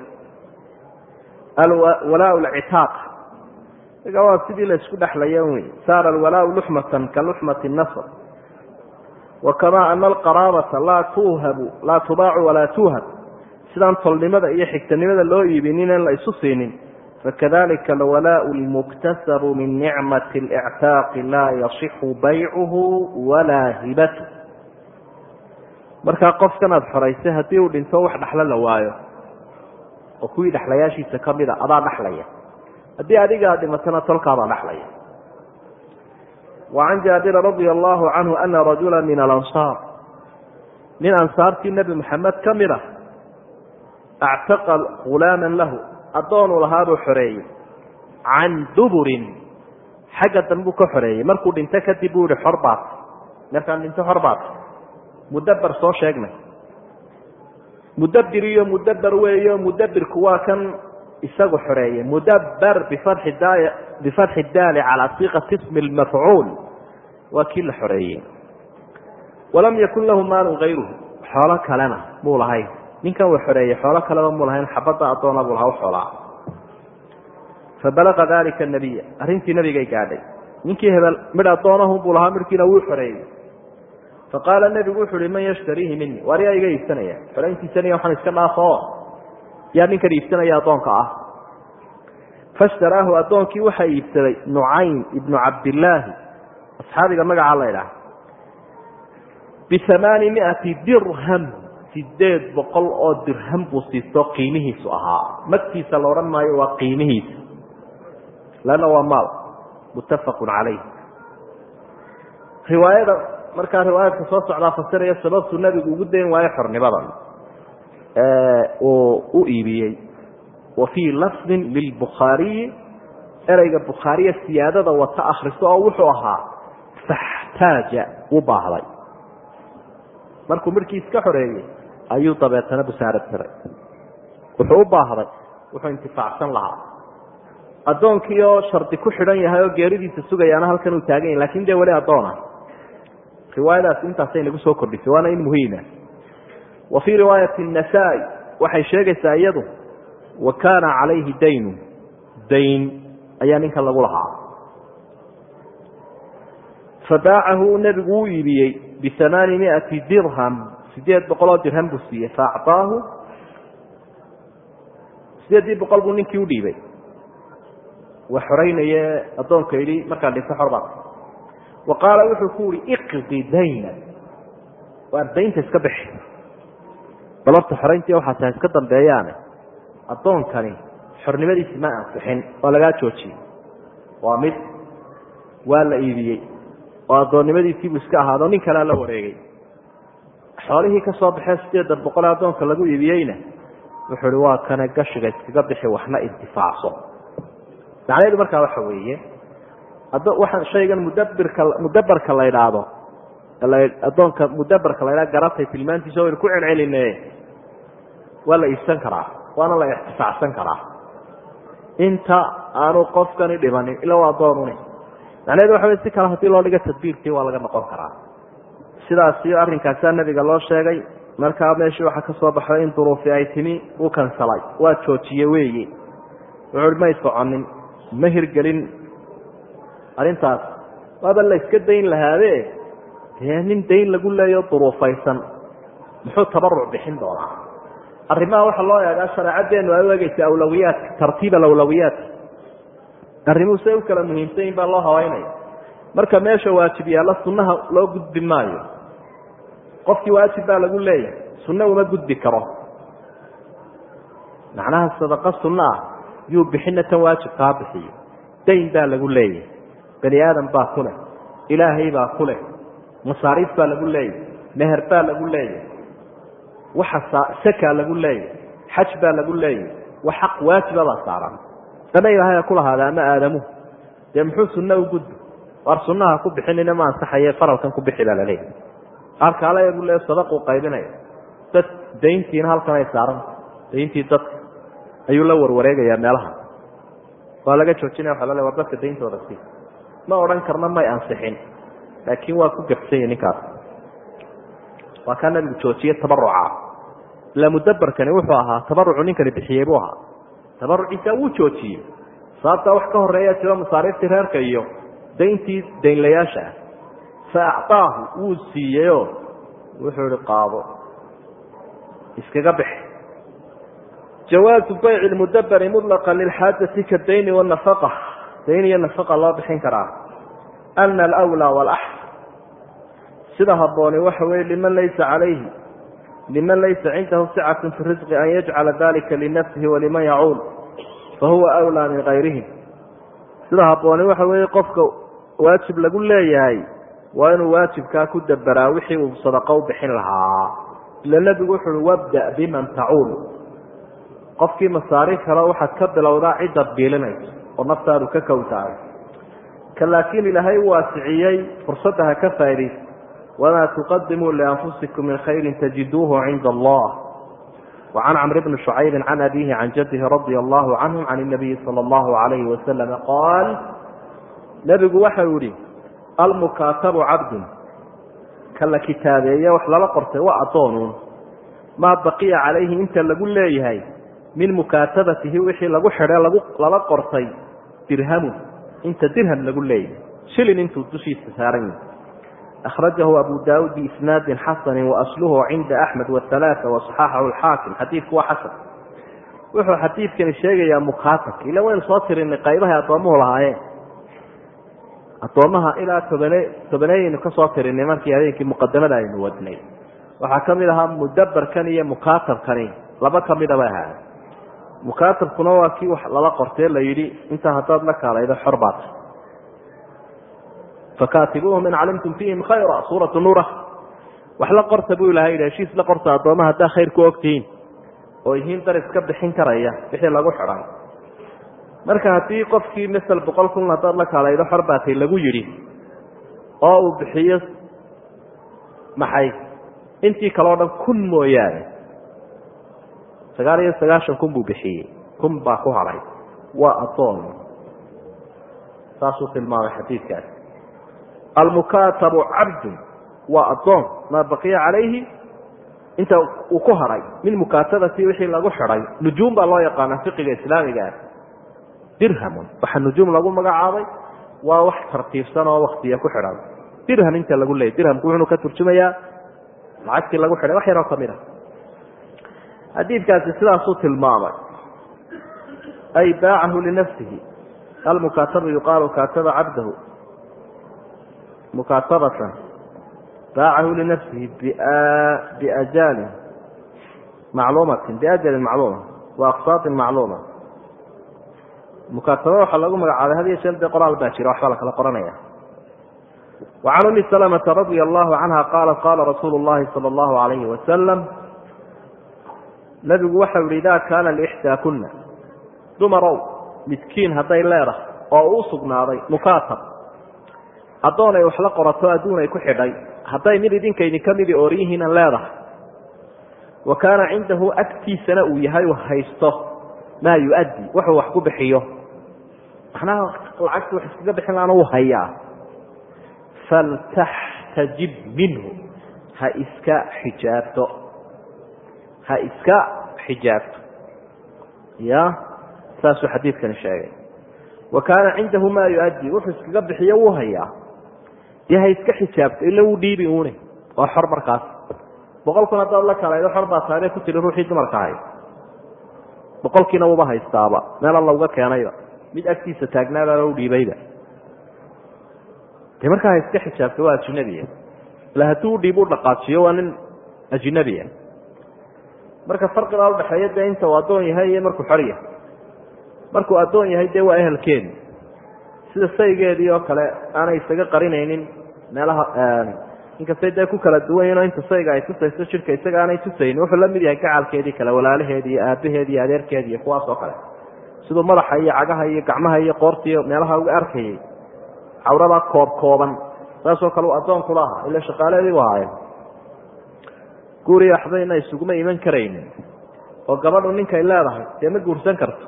alwalaa lcitaaq iga waa sidii la isku dhexlaya wey saara alwalaau luxmatan ka luxmati nasr wakamaa ana alqaraabata laa tuuhabu laa tubaacu walaa tuuhab sidaan tolnimada iyo xigtanimada loo iibinin in la isu siinin fakadalika alwalaau lmuktasabu min nicmati اlictaaqi laa yasixu baycuhu walaa hibatu markaa qofkan aada xoraysay haddii uu dhinto wax dhexlo la waayo oo kuwii dhexlayaashiisa kamida adaa dhexlaya haddii adigaa dhimatana tolkaabaa dhexlaya wacan jaabira radia allahu canhu ana rajula min alansaar nin ansaartii nebi maxamed ka mid ah actaqa hulaaman lahu addoonuu lahaabuu xoreeyey can duburin xagga danbuu ka xoreeyey markuu dhinto kadib buu yihi xor baat markaan dhinto xor baat mudaber soo sheegnay mudabir iyo mudaber weeyo mudabirku waa kan isagu xoreeyey mudaber bifatxi daali calaa siiqati ismi lmafcuul waa kii la xoreeyey walam yakun lahu maalun kayruhu xoolo kalena muu lahayn ninkan uu xoreeyey xoolo kaleba muu lahayn xabadda addoona buu lahaa u xoolaa fabalaqa dalika nabiya arrintii nabigay gaadhay ninkii hebel midh addoonahun buu lahaa midhkiina wuu xoreeyey faqaala nebigu wuxu uhi man yashtariihi mini waar yaa iga iibsanaya xorayntiisaniya waxaan iska dhaafo yaa ninkan iibsanaya addoonka ah fashtaraahu addoonkii waxaa iibsaday nucaym ibnu cabdillaahi asxaabiga magacaa la ydhaha biamaani miati dirham sideed boqol oo dirham buu siisto qiimihiisu ahaa. magtiisa la odhan maayo, waa qiimihiisa, lanna waa maal muttafaqun calayh. riwaayada markaa riwaayadka soo socdaa fasiraya sababtuu nabigu ugu dayn waayo xornimadan uu u iibiyey. wa fii lafdin lilbukhaariyi ereyga bukhaariya siyaadada wata akhriso oo wuxuu ahaa faxtaaja u baahday. markuu midhkii iska xoreeyey ayuu dabeetana busaarad tiray. wuxuu u baahday, wuxuu intifaacsan lahaa. addoonkii oo shardi ku xidhan yahay oo geeridiisa sugayaana halkan uu taagan yahy, lakin dee weli addoona. riwaayadaas intaasay nagu soo kordhisay, waana in muhiima. wa fii riwaayati nasaa-i waxay sheegaysaa iyadu wa kaana calayhi daynu, dayn ayaa ninkan lagu lahaa. fabaacahu nebigu uu iibiyey biamaani miati dirham, sideed boqoloo dirham buu siiyey. faacطaahu sideedii boqol buu ninkii udhiibay. waa xoraynaye addoonka yidhi markaa dhinto xor baa. wa qaala wuxuu ku yihi iqdi dayna, waar daynta iska bixi. balabta xorayntii waxaa tahay iska dambeeyaane addoonkani xornimadiisi ma ansixin, waa lagaa joojiyey. waa mid waa la iibiyey oo addoonnimadiisiibuu iska ahaado nin kalea la wareegay. xoolihii ka soo baxee sideeda boqol ee addoonka lagu iibiyeyna wuxuu hi waa kana gashiga iskaga bixi, waxna intifaacso. macnaheedu markaa waxa weeye waxaan shaygan mudabirka mudabarka la idhaahdo, addoonka mudabarka la idhahdo garatay tilmaantiisa waynu ku celceline, waa la iibsan karaa, waana la ixtifaacsan karaa inta aanu qofkani dhimanin ila waa addoonuni. macnaheedu waxa wey si kale hadii loo dhigo tadbiirkii waa laga noqon karaa. sidaas iyo arrinkaasaa nabiga loo sheegay. markaa meeshii waxaa ka soo baxday in duruufi ay timi, uu kansalay, waa joojiye weeye. wuxuu may soconin, ma hirgelin arrintaas. waaba la iska dayn lahaade, dee nin dayn lagu leeyo duruufaysan muxuu tabaruc bixin doonaa? arrimaha waxaa loo eegaa shareecaddeenu ay u egeysa awlawiyaadka, tartiib alawlawiyaat. arrimuhu say u kala muhiimsan yihin baa loo habaynaya. marka meesha waajib yaalla sunnaha loo gudbi maayo. qofkii waajib baa lagu leeyahay, sunna uma gudbi karo. macnaha sadaqa sunna ah yuu bixina tan waajibkaa bixiyo. dayn baa lagu leeyahay, bani aadam baa ku leh, ilaahay baa ku leh, masaariif baa lagu leeyahay, meher baa lagu leeyahay, waxa sakaa lagu leeyahay, xaj baa lagu leeyahay. wa xaq waajiba baa saaran. ama ilaahay ku lahaada ama aadamuhu, dee muxuu sunna u gudbi? war sunnaha ku bixinina ma ansaxaye faralkan ku bixi baa laleeyahay. halkaala lagu leeyahay sadaquu qaybinaya. dad dayntiina halkan ay saaran, dayntii dadka ayuu la warwareegayaa meelaha. waa laga joojinaya, waxa la leeyahay war dadka dayntooda sii. ma odhan karna may ansixin, laakiin waa ku gabsanya ninkaas. waa kaa nabigu joojiye tabaruca. ila mudabarkani wuxuu ahaa tabarucu ninkani bixiyey buu ahaa. tabaruciisa wuu joojiyey. sababtaa wax ka horeeya jiro masaariiftii reerka iyo dayntii daynlayaasha ah. fa acطaahu wuu siiyeyo wuxuu ihi qaado, iskaga bixi. jawaazu bayci lmudabari mطlaqa lilxaajati kadayni wanafaqa. dayn iyo nafaqa loo bixin karaa. ana alwlaa walaxsan, sida habooni waxa weye liman laysa calayhi liman laysa cindahu sicatu fi risqi an yajcala dalika linafsihi waliman yacuul fahuwa wlaa min gayrihim. sida habooni waxa weeye qofka waajib lagu leeyahay waa inuu waajibkaa ku daberaa wixii uu sadaqo u bixin lahaa. ila nebigu wuxu uhi wabda biman tacuul. qofkii masaariif helo waxaad ka bilowdaa ciddaad biilinayso oo naftaadu ka kowtaay. ka laakiin ilaahay u waasiciyey fursadda ha ka faa'iidaysa. wamaa tuqadimuu lianfusikum min khayrin tajiduuhu cinda allah. وعن عمرو بن شعيب عن أبيه عن جده رضي الله عنه عن النبي صلى الله عليه وسلم قال نبgu waxa u yihi almukaatabu cabdu kala kitaabeeye wax lala qortay waa adoon ma baqiya calayhi inta lagu leeyahay min mukaatabatihi wixii lagu xidhay lagu lala qortay dirhamu inta dirham lagu leeyahay shilin intuu dushiisa saaran. أخرجه أبو داود بإسناد حسن وأصله عند أحمد والثلاثة وصححه الحاكم. حديث هو حسن. wuxuu xadiidkani sheegayaa mukaatabka ila waynu soo tirinay qaybahay addoomuhu lahaayeen addoomaha ilaa tobane tobaneeyaynu ka soo tirinay markii habeenkii muqadamada aynu wadnay waxaa ka mid ahaa mudabarkan iyo mukaatabkani laba ka midaba ahaa mukaatabkuna waa kii wax lala qortee la yidhi intaa haddaad la kaalaydo xor baad fakaatibuuhum in calimtum fiihim khayra suuratu nuura wax la qorta buu ilahay yidhi heshiis la qorta addoomaha haddaa khayr ku ogtihiin oo yihiin dar iska bixin karaya wixii lagu xidhan marka haddii qofkii masel boqol kun haddaad la kaalaydo xor baatay lagu yidhi oo uu bixiyo maxay intii kaleo dhan kun mooyaane sagaal iyo sagaashan kun buu bixiyey kun baa ku hadhay waa addoon saasuu tilmaamay xadiidkaas almukaatabu cabdun waa addoon maa baqiya calayhi inta uu ku hadhay min mukaatabati wixii lagu xidhay nujuum baa loo yaqaana fiqiga islaamigaa dirhamun waxa nujuum lagu magacaabay waa wax tartiibsan oo waktiya ku xidhan dirham inta lagu leeyay dirhamku wuxuu ka turjumayaa lacagtii lagu xidhay wax yaroo kamid ah xadiidkaasi sidaasuu tilmaamay ay baacahu linafsihi almukaatabu yuqaalu kaataba cabdahu mukaatabatan baacahu linafsihi biajalin macluumatin biajalin macluuma wa aqsaatin macluuma mukaataba waxaa lagu magacaabay had iyo jeer dee qoraal baa jira waxbaa la kala qoranaya wacan umi salamata radia allahu canha qaalat qaala rasuulu llahi sala allahu alayhi wasalam nabigu waxau yihi idaa kaana liixdaakuna dumarow midkiin hadday leedahay oo uu sugnaaday mukaatab addoon ay wax la qorato adduun ay ku xidhay hadday mid idinka idinka midi ooryihiinan leedahay wa kaana cindahu agtiisana uu yahay u haysto maa yu-addi wuxuu wax ku bixiyo macnaha lacagta wax iskaga bixin laana uu hayaa faltaxtajib minhu ha iska xijaabto ha iska xijaabto ya saasuu xadiidkani sheegay wa kaana cindahu maa yu-addi wuxuu iskaga bixiyo wuu hayaa dee ha iska xijaabto ila wuu dhiibi uune waa xor markaas boqol kun haddaad la kalaydo xor baa taabee ku tiri ruuxii dumarka ahay boqolkiina wuba haystaaba meel alla uga keenayba mid agtiisa taagnaabaa u dhiibayba dee markaa ha iska xijaabto waa ajinabiya ila hadduu udhiib u dhaqaajiyo waa nin ajinabiya marka farqibaa udhaxeeya dee inta uu addoon yahay iyo markuu xor yahay markuu addoon yahay dee waa ehelkeedi sida saygeedii oo kale aanay isaga qarinaynin meelaha inkastay dee ku kala duwan yihin oo inta sayga ay tusayso jidhka isaga aanay tusaynin wuxuu la mid yahay gacalkeedii kale walaalaheedi iyo aabaheedi iyo adeerkeedi iyo kuwaas oo kale siduu madaxa iyo cagaha iyo gacmaha iyo qoortiiyo meelaha uga arkayay cawradaa koob kooban saasoo kale uu addoonku la ahaa ila shaqaaleedii u ahaayeen guuri axbayna isuguma iman karaynin oo gabadhu ninkay leedahay dee ma guursan karto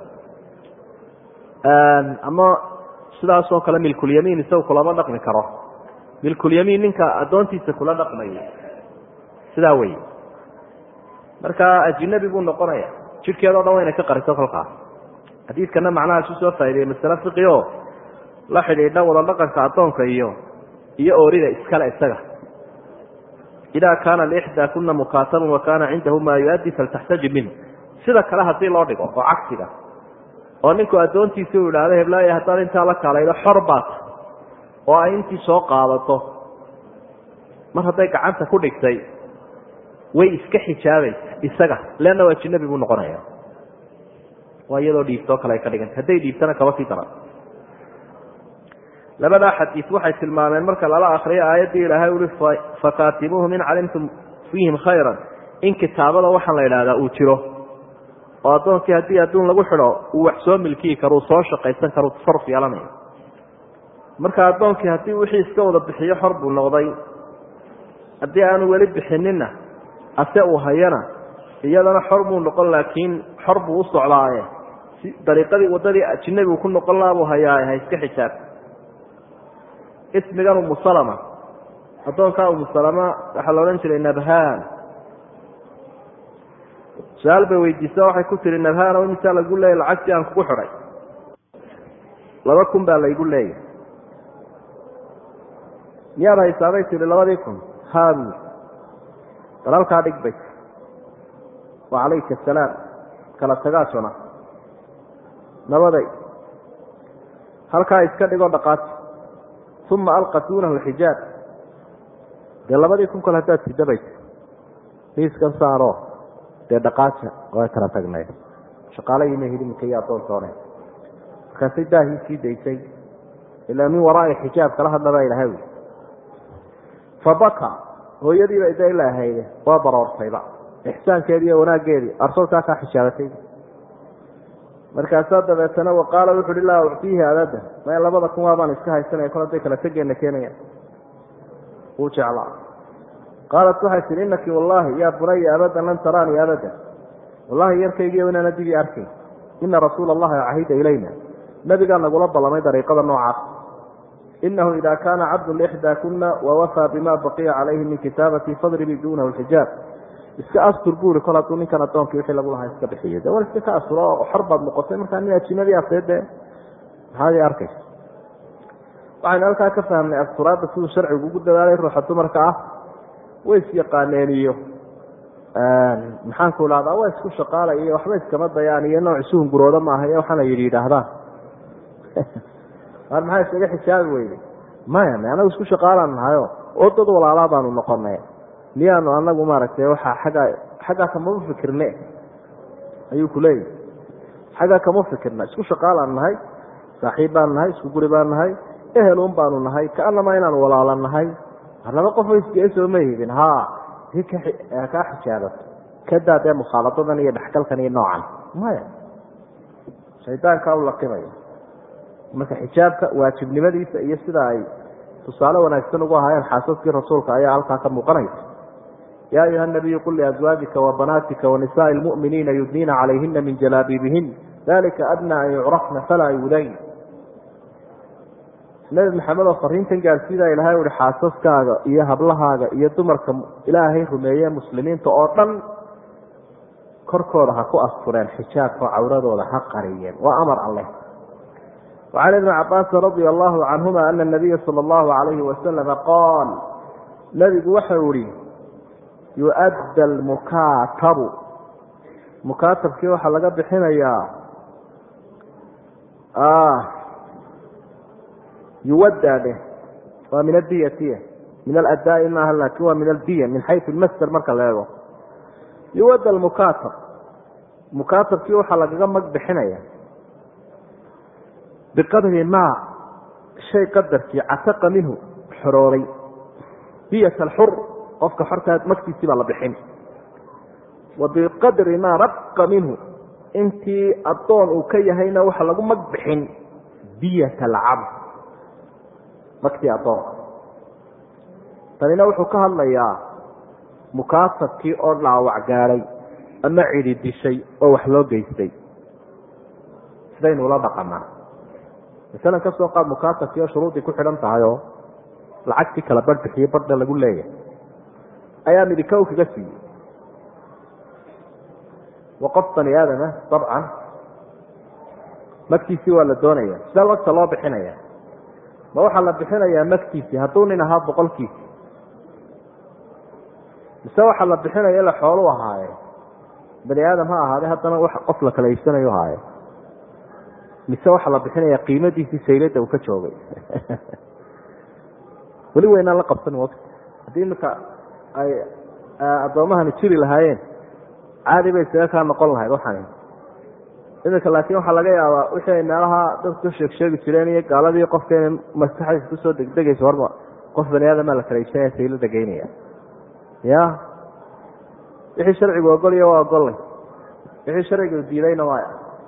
ama sidaasoo kale milkulyamiin isagu kulama dhaqmi karo milkulyamiin ninka addoontiisa kula dhaqmaya sidaa wey marka ajinabi buu noqonaya jidhkeedao dhan wayna ka qariso kolkaas xadiidkana macnahaasuu soo faaideyey masale fiqi oo la xidhiidha wada dhaqanka addoonka iyo iyo oorida iskale isaga idaa kaana liixdaa kuna mukaatabun wa kaana cindahu maa yu-addi faltaxtajib minhu sida kale haddii loo dhigo oo cagsiga oo ninku addoontiisi uu idhaahdo heblaaya haddaad intaa la kaalaydo xor baat oo ay intii soo qaadato mar hadday gacanta ku dhigtay way iska xijaabaysa isaga leanna waa ajinabi buu noqonaya waa iyadoo dhiibtoo kale ay ka dhiganta hadday dhiibtana kaba sii daran labadaa xadiis waxay tilmaameen marka lala akriyo aayaddii ilaahay ui fakaatibuuhum in calimtum fiihim khayran in kitaabada waxaa la idhahdaa uu jiro oo addoonkii haddii adduun lagu xidho uu wax soo milkiyi karo uu soo shaqaysan karo tasaruf yeelanayo marka addoonkii haddii wixii iska wada bixiyo xor buu noqday haddii aanu weli bixininna ase uu hayana iyadana xor buu noqon laakiin xor buu u socdaaye si dariiqadii waddadii ajinabi uu ku noqon lahaa buu hayaaye ha iska xijaab ismigan umusalama addoonkaa umusalama waxaa la odhan jiray nabhaan su-aal bay weydiisa waxay ku tihi nabhaan o imisaa lagu leeyay lacagtii aan kugu xidhay laba kun baa laygu leeyay miyaad haysaabay tihi labadii kun haabu bal halkaa dhig bay wacalayka asalaam kala tagaashuna nabaday halkaa iska dhigo dhaqaaji uma alqat duunahu xijaab dee labadii kun kale haddaad sidabaysa miiskan saaro dee dhaqaaja waa kala tagnay shaqaalayima hidimka iyo addoontoone markaasay daahii sii daysay ilaa min waraai xijaab kala hadlabaa ilahay wi fabaka hooyadiiba ida ila ahayde waa baroortayba ixsaankeedii iyo wanaaggeedii arsoolkaa kaa xijaabatay markaasaa dabeetana waqaala wuxu uhi laa uctiihi abada ma labada kun waa baan iska haysanaya kol haday kala tegeena keenaya wuu jeclaa qaalat waxay tihi inaki wallaahi yaa bunaya abadan lan taraanii abada wallahi yarkaygiiyo inaana digii arkay ina rasuula allahi cahida ilayna nabigaa nagula ballamay dariiqada noocaas inahu ida kaana cabdu lixdaa kuna wawafaa bima baqiya calayhi min kitaabati fadribii duunahu lxijaab iska astur buuri kol hadduu ninkan addoonkii wixii lagu lahaa iska bixiyo de war iska ka asturo oo xor baad noqotay markaa nin ajinadii aseede maxaad arkaysa waxaynu halkaa ka fahmnay asturaadda siduu sharcigu ugu dadaalay ruuxa dumarka ah way isyaqaaneen iyo maxaanku lahdaa waa isku shaqaalay iyo waxba iskama dayaan iyo nooc isu hungurooda maaha iyo waxaana yidhi yidhaahdaan mar maxaa isaga xijaabi weyday maya me anagu isku shaqaalaan nahayo oo dad walaalaa baanu noqonay miyaanu anagu maaragtay waxaa xaggaa xaggaa kamama fikirne ayuu kuleeyahy xaggaa kama fikirna isku shaqaalaan nahay saaxiib baan nahay isku guri baan nahay ehelun baanu nahay kaanama inaanu walaala nahay laba qof isgeesoo ma hidin ha kaa xijaabato kadaa dee mukhaalaadadan iyo dhexgalkan iyo noocan maya shaydaankaa u laqimayo marka xijaabka waajibnimadiisa iyo sida ay tusaale wanaagsan ugu ahaayeen xaasaskii rasuulka ayaa halkaa ka muuqanaysa yaa ayuha nabiyu qul liazwaajika wabanaatika wanisaai lmu'miniina yudniina calayhina min jalaabiibihin dalika adnaa an yucrafna falaa yudayn nabi maxamed oo fariintan gaarsiida ilahay uhi xaasaskaaga iyo hablahaaga iyo dumarka ilaahay rumeeye muslimiinta oo dhan korkooda ha ku astureen xijaabka oo cawradooda ha qariyeen waa amar alleh وعن ابن عباس رضي الله عنهما أن النبي صلى الله عليه وسلم قال نبgu waxa ui يؤdى المكاaتب مكاaتبkii waxaa laga bixinayaa يuwdى dheh waa min الdyة min الأdاء maaha lakin waa min الdyة min xayثu الmsder marka la eego يuwdى المكاaتب مكاaتبkii waxaa lagaga mag bixinaya biqadri maa shay qadarkii cataqa minhu xorooday diyat alxur qofka xortaa magtiisii baa la bixin wa biqadri maa raqa minhu intii addoon uu ka yahayna waxa lagu mag bixin diyat alcabd magtii addoonka tanina wuxuu ka hadlayaa mukaasabkii oo dhaawac gaadhay ama cidi dishay oo wax loo geystay sidaynu ula dhaqanaa masalan ka soo qaad mukaasabkii oo shuruudii ku xidhan tahay oo lacagtii kala barh bixiye bardha lagu leeyahay ayaa midikow kaga siiyey wa qof bani aadama dabcan magtiisii waa la doonaya sida lagta loo bixinaya ma waxaa la bixinayaa magtiisii hadduu nin ahaa boqolkiisii mise waxaa la bixinaya ila xoolu ahaaye bani aadam ha ahaade haddana wax qof la kala iibsanayo ahaaye mise waxaa la bixinaya qiimadiisii saylada uu ka joogay weli waynaan la qabsan wt haddii iminka ay addoomahani jiri lahaayeen caadi bay isaga kaa noqon lahayd waxaan iminka laakiin waxaa laga yaabaa wixii ay meelaha dadku ka sheeg sheegi jireen iyo gaaladii qofka inay maskaxdiisa kusoo degdegayso horma qof bani aadamaa la kala iibsanaya saylada geynaya ya wixii sharcigu ogolya waa ogollay wixii sharcigu diidayna waa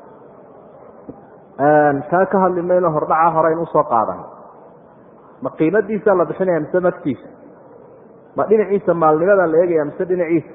kaa ka hadli mayno hordhaca horeyn usoo qaadan ma qiimadiisa la bixinaya mise magtiisa ma dhinaciisa maalnimada la eegaya mise dhinaciisa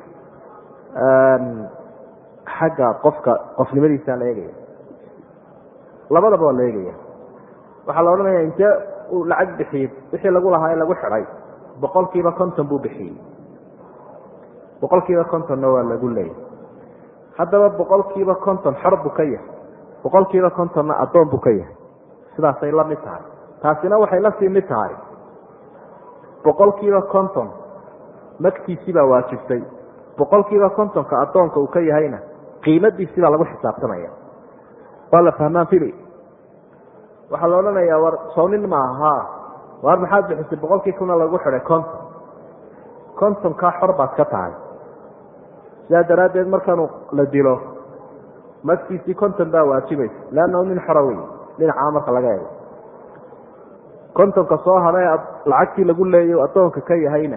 xagga qofka qofnimadiisa la eegaya labadaba waa la eegaya waxaa la odhanaya intee uu lacag bixiyey wixii lagu lahaa ee lagu xidhay boqol kiiba konton buu bixiyey boqol kiiba kontonna waa lagu leeyahy haddaba boqol kiiba konton xor buu ka yahay boqol kiiba kontonna addoon buu ka yahay sidaasay la mid tahay taasina waxay la sii mid tahay boqol kiiba konton magtiisii baa waajibtay boqol kiiba kontonka addoonka uu ka yahayna qiimadiisii baa lagu xisaabtamaya waa la fahmaan fili waxaa la odhanayaa war soonin maaha war maxaad bixisay boqolkii kuna lagu xidhay conton contonkaa xor baad ka tahay sidaa daraaddeed markaanu la dilo magtiisii conton baa waajibaysa leannahu nin xora wey dhinacaa marka laga eego contonka soo hadhay lacagtii lagu leeyo addoonka ka yahayna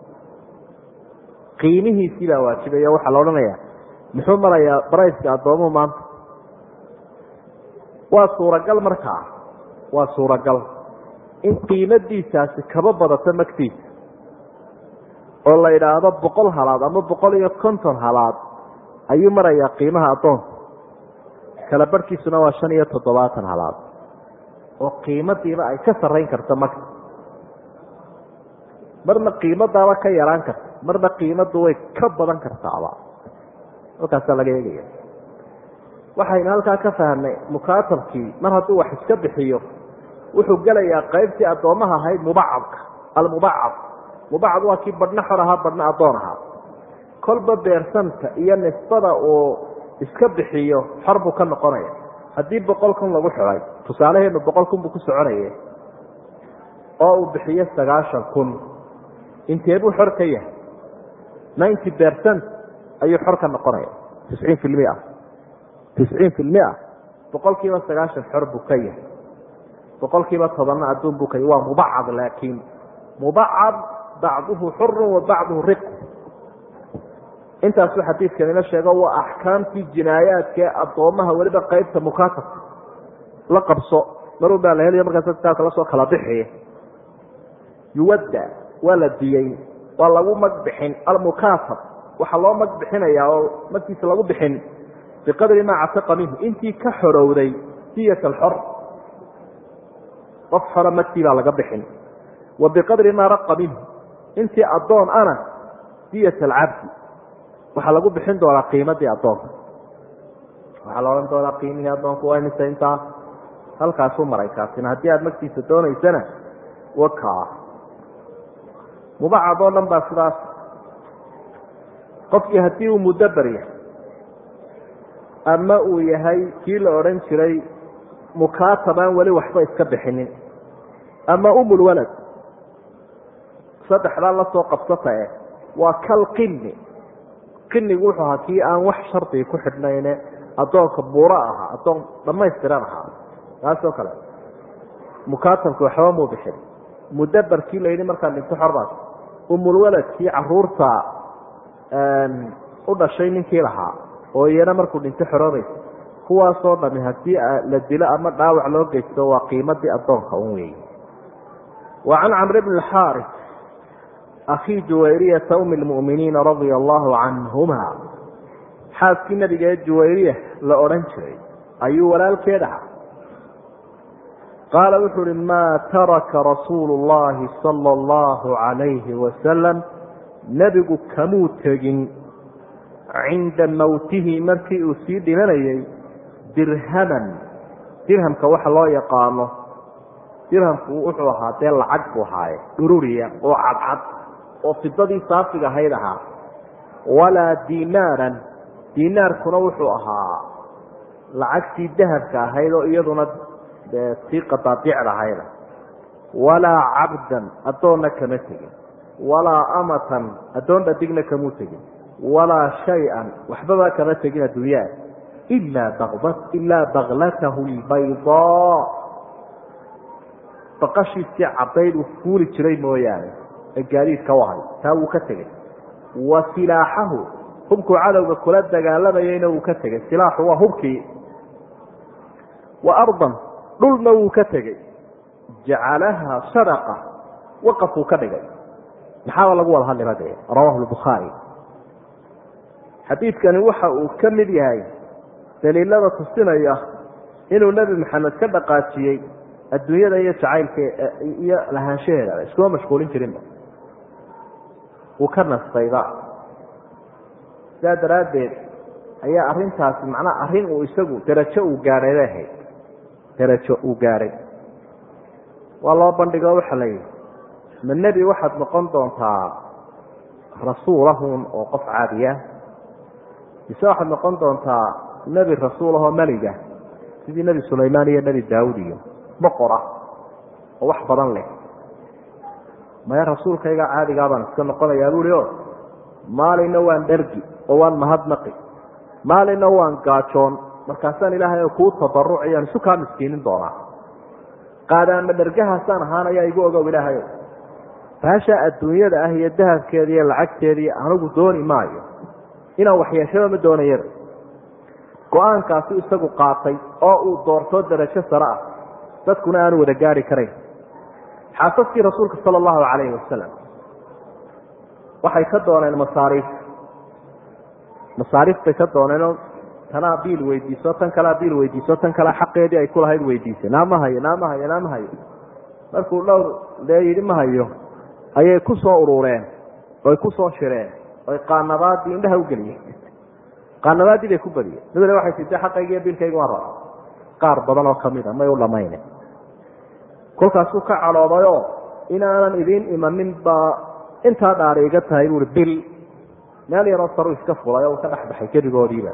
qiimihiisii baa waajibaya waxaa la odhanayaa muxuu marayaa barayska addoomuhu maanta waa suuragal markaa waa suuragal in qiimadiisaasi kaba badato magtiisa oo la yidhaahdo boqol halaad ama boqol iyo konton halaad ayuu marayaa qiimaha addoonka kala barhkiisuna waa shan iyo toddobaatan halaad oo qiimadiiba ay ka sarrayn karto magta marna qiimadaaba ka yaraan karta marna qiimadu way ka badan kartaaba halkaasaa laga eegaya waxaynu halkaa ka fahamnay mukaatabkii mar hadduu wax iska bixiyo wuxuu gelayaa qaybtii addoomaha ahayd mubacadka almubacad mubacad waa kii badhna xor ahaa badhna addoon ahaa kolba beersanka iyo nisbada uu iska bixiyo xor buu ka noqonaya haddii boqol kun lagu xidhay tusaalaheenu boqol kun buu ku soconaye oo uu bixiyo sagaashan kun intee buu xor ka yahay ninety percent ayuu xor ka noqonaya tisciin fi lmia tisciin fi lmia boqol kiiba sagaashan xor buu ka yahay boqol kiiba tobanna adduun buu ka yahay waa mubacad laakiin mubacad bacduhu xurun wa bacduhu riq intaasuu xadiidkan ina sheego waa axkaamtii jinaayaadkae addoomaha weliba qaybta mukaatabka la qabso marun baa la helayo markaas kitaabka lasoo kala bixi yuwadda waa la diyey waa lagu magbixin almukaatab waxaa loo magbixinayaa oo magtiisa lagu bixin biqadri maa cataqa minhu intii ka xorowday diyat alxor qof xora magtii baa laga bixin wa biqadri maa raqa minhu intii addoon ana diyat alcabdi waxaa lagu bixin doonaa qiimadii addoonka waxaa la odhan doonaa qiimihii addoonku waa imisa intaa halkaasuu maray kaasina haddii aada magtiisa doonaysana wakaa mubacad oo dhan baa sidaas qofkii haddii uu mudaber yahay ama uu yahay kii la odhan jiray mukaatabaan weli waxba iska bixinin ama umulwalad saddexdaa lasoo qabsata eh waa kal qini qinigu wuxuu ahaa kii aan wax shardiga ku xidhnayne addoonka buuro ahaa addoon dhammaystiran ahaa taasoo kale mukaatabki waxba muu bixin mudaberkii la yidhi markaa dhinto xorbaas umulwaladkii caruurta u dhashay ninkii lahaa oo iyana markuu dhinto xoroobaysa kuwaasoo dhami haddii la dilo ama dhaawac loo geysto waa qiimadii addoonka un weeye wa can camr bni alxaaris akhii juwayriyata umi lmu'miniina radia allahu canhuma xaaskii nabiga ee juwayriya la odhan jiray ayuu walaalkeed ahaa qaala wuxuu uhi maa taraka rasuulu llahi sala allahu calayhi wasalam nebigu kamuu tegin cinda mowtihi markii uu sii dhimanayay dirhaman dirhamka waxa loo yaqaano dirhamku wuxuu ahaa dee lacag buu ahaaye dhururiya oo cadcad oo fidadii saafiga ahayd ahaa walaa dinaaran dinaarkuna wuxuu ahaa lacagtii dahabka ahayd oo iyaduna dee tii qadaadicda ahayda walaa cabdan addoonna kama tegin walaa amatan addoon dhadigna kamuu tegin walaa shay-an waxbaba kama tegin adduunyaa ilaa baqd ilaa baklatahu lbaydaa baqashiisii caddayd uu fuuli jiray mooyaane ee gaadiidka u ahay taa wuu ka tegey wa silaaxahu hubkuu cadowga kula dagaalamayeyna wuu ka tegey silaaxu waa hubkii wa ardan dhulna wuu ka tegey jacalaha sadaqa waqafuu ka dhigay maxaaba lagu wada hadlima dee rawaahu lbukhaari xadiidkani waxa uu ka mid yahay daliilada tusinaya inuu nebi maxamed ka dhaqaajiyey adduunyada iyo jacaylka iyo lahaanshaheeda iskuma mashquulin jirinba wuu ka nastayba sidaa daraaddeed ayaa arrintaasi macnaha arrin uu isagu darajo uu gaadhay bay ahayd darajo uu gaadhay waa loo bandhigo waxa la yidhi ma nebi waxaad noqon doontaa rasuulahun oo qof caadiya mise waxaad noqon doontaa nebi rasuul ahoo meliga sidii nebi sulaymaan iyo nebi daawud iyo boqor ah oo wax badan leh. maya rasuulkayga caadigaa baan iska noqonayaa buuhi o maalinna waan dhergi oo waan mahadnaqi, maalinna waan gaajoon, markaasaan ilaahay kuu tabarucayaan isu kaa miskiinin doonaa. qaadaanma dhergahaasaan ahaan ayaa igu ogow ilaahayo. baashaa adduunyada ah iyo dahabkeeda iyo lacagteedii anigu dooni maayo, inaan waxyeeshaba ma doonayaba. go-aankaasi isagu qaatay oo uu doortoo darajo sare ah, dadkuna aanu wada gaari karayn. xaasaskii rasuulka sala allahu calayhi wasalam waxay ka dooneen masaariif masaariif bay ka dooneenoo tanaa biil weydiiso, tan kalea biil weydiiso, tan kalea xaqeedii ay kulahayd weydiisay. naa ma hayo naa ma hayo naa ma hayo markuu dhowr lee yidhi ma hayo ayay ku soo urureen oy ku soo shireen oy qaanabaadii indhaha ugeliyeen. qaanabaadii bay ku badiyeen. dabale waxay tidee xaqaygiiyo biilkayga waan raba. qaar badan oo kamid a may u dhamayne. kolkaasuu ka cadhoobayoo inaanan idiin imanin baa intaa dhaari iga tahay buui bil. meel yaroo saru iska fulay oo uu ka dhexbaxay keligoodiiba.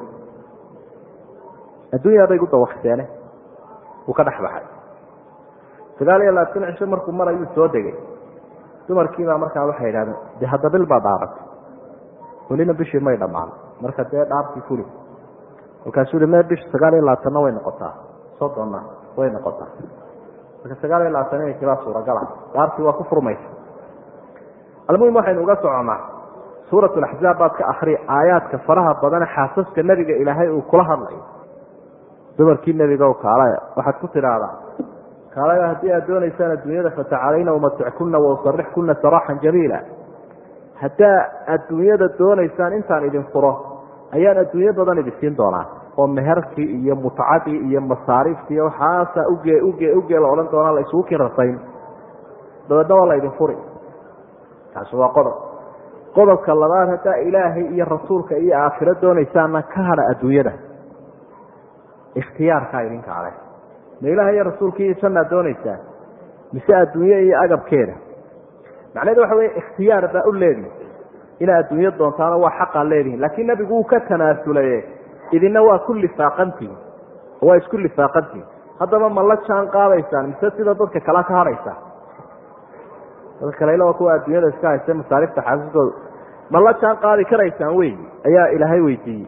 adduunyaa bay gu dawakteene uu ka dhexbaxay. sagaal iyo labaatan cisho markuu marayuu soo degay. dumarkiibaa markaa waxay idhahdeen de hadda bil baa dhaaratay, welina bishii may dhammaan, marka dee dhaartii fuli. kolkaasuu hi mee bish sagaal iyo labaatanna way noqotaa, soddonna way noqotaa. marka sagaal iyo labaatan inay kiraa suuragala, dhaartii waa ku furmaysa. almuhim waxaynu uga soconaa suurat laxzaab baad ka akri aayaadka faraha badane xaasaska nebiga ilaahay uu kula hadlayo. dumarkii nebiga kaalaya waxaad ku tidhaahdaa kaalaya haddii aad doonaysaan adduunyada fatacalayna umatickunna wausarixkunna saraaxan jamiila. haddaa adduunyada doonaysaan intaan idin furo ayaan adduunyo badan idin siin doonaa oo meherkii iyo mutcadii iyo masaariiftii waxaasa uge uge uge la odhan doonaa la isugu kin rasayn, dabeedna waa la idin furi. taasi waa qodob. qodobka labaad, haddaa ilaahay iyo rasuulka iyo aakhiro doonaysaanna ka hadha adduunyada. ikhtiyaarkaa idinka ale. ma ilaahay iyo rasuulka iyo jannaad doonaysaa mise adduunye iyo agabkeeda? macnaheedu waxa wey ikhtiyaar baa u leedihi inaad adduunyo doontaana waa xaqaa leedihin. laakiin nabigu uu ka tanaasulaye idina waa ku lifaaqantihin, waa isku lifaaqantihin. haddaba ma la jaan qaadaysaan mise sida dadka kala ka hadhaysaa? dadka kalena waa kuwa adduunyada iska haysta masaarifta xaasiskooda. ma la jaan qaadi karaysaan wey ayaa ilaahay weydiiyey,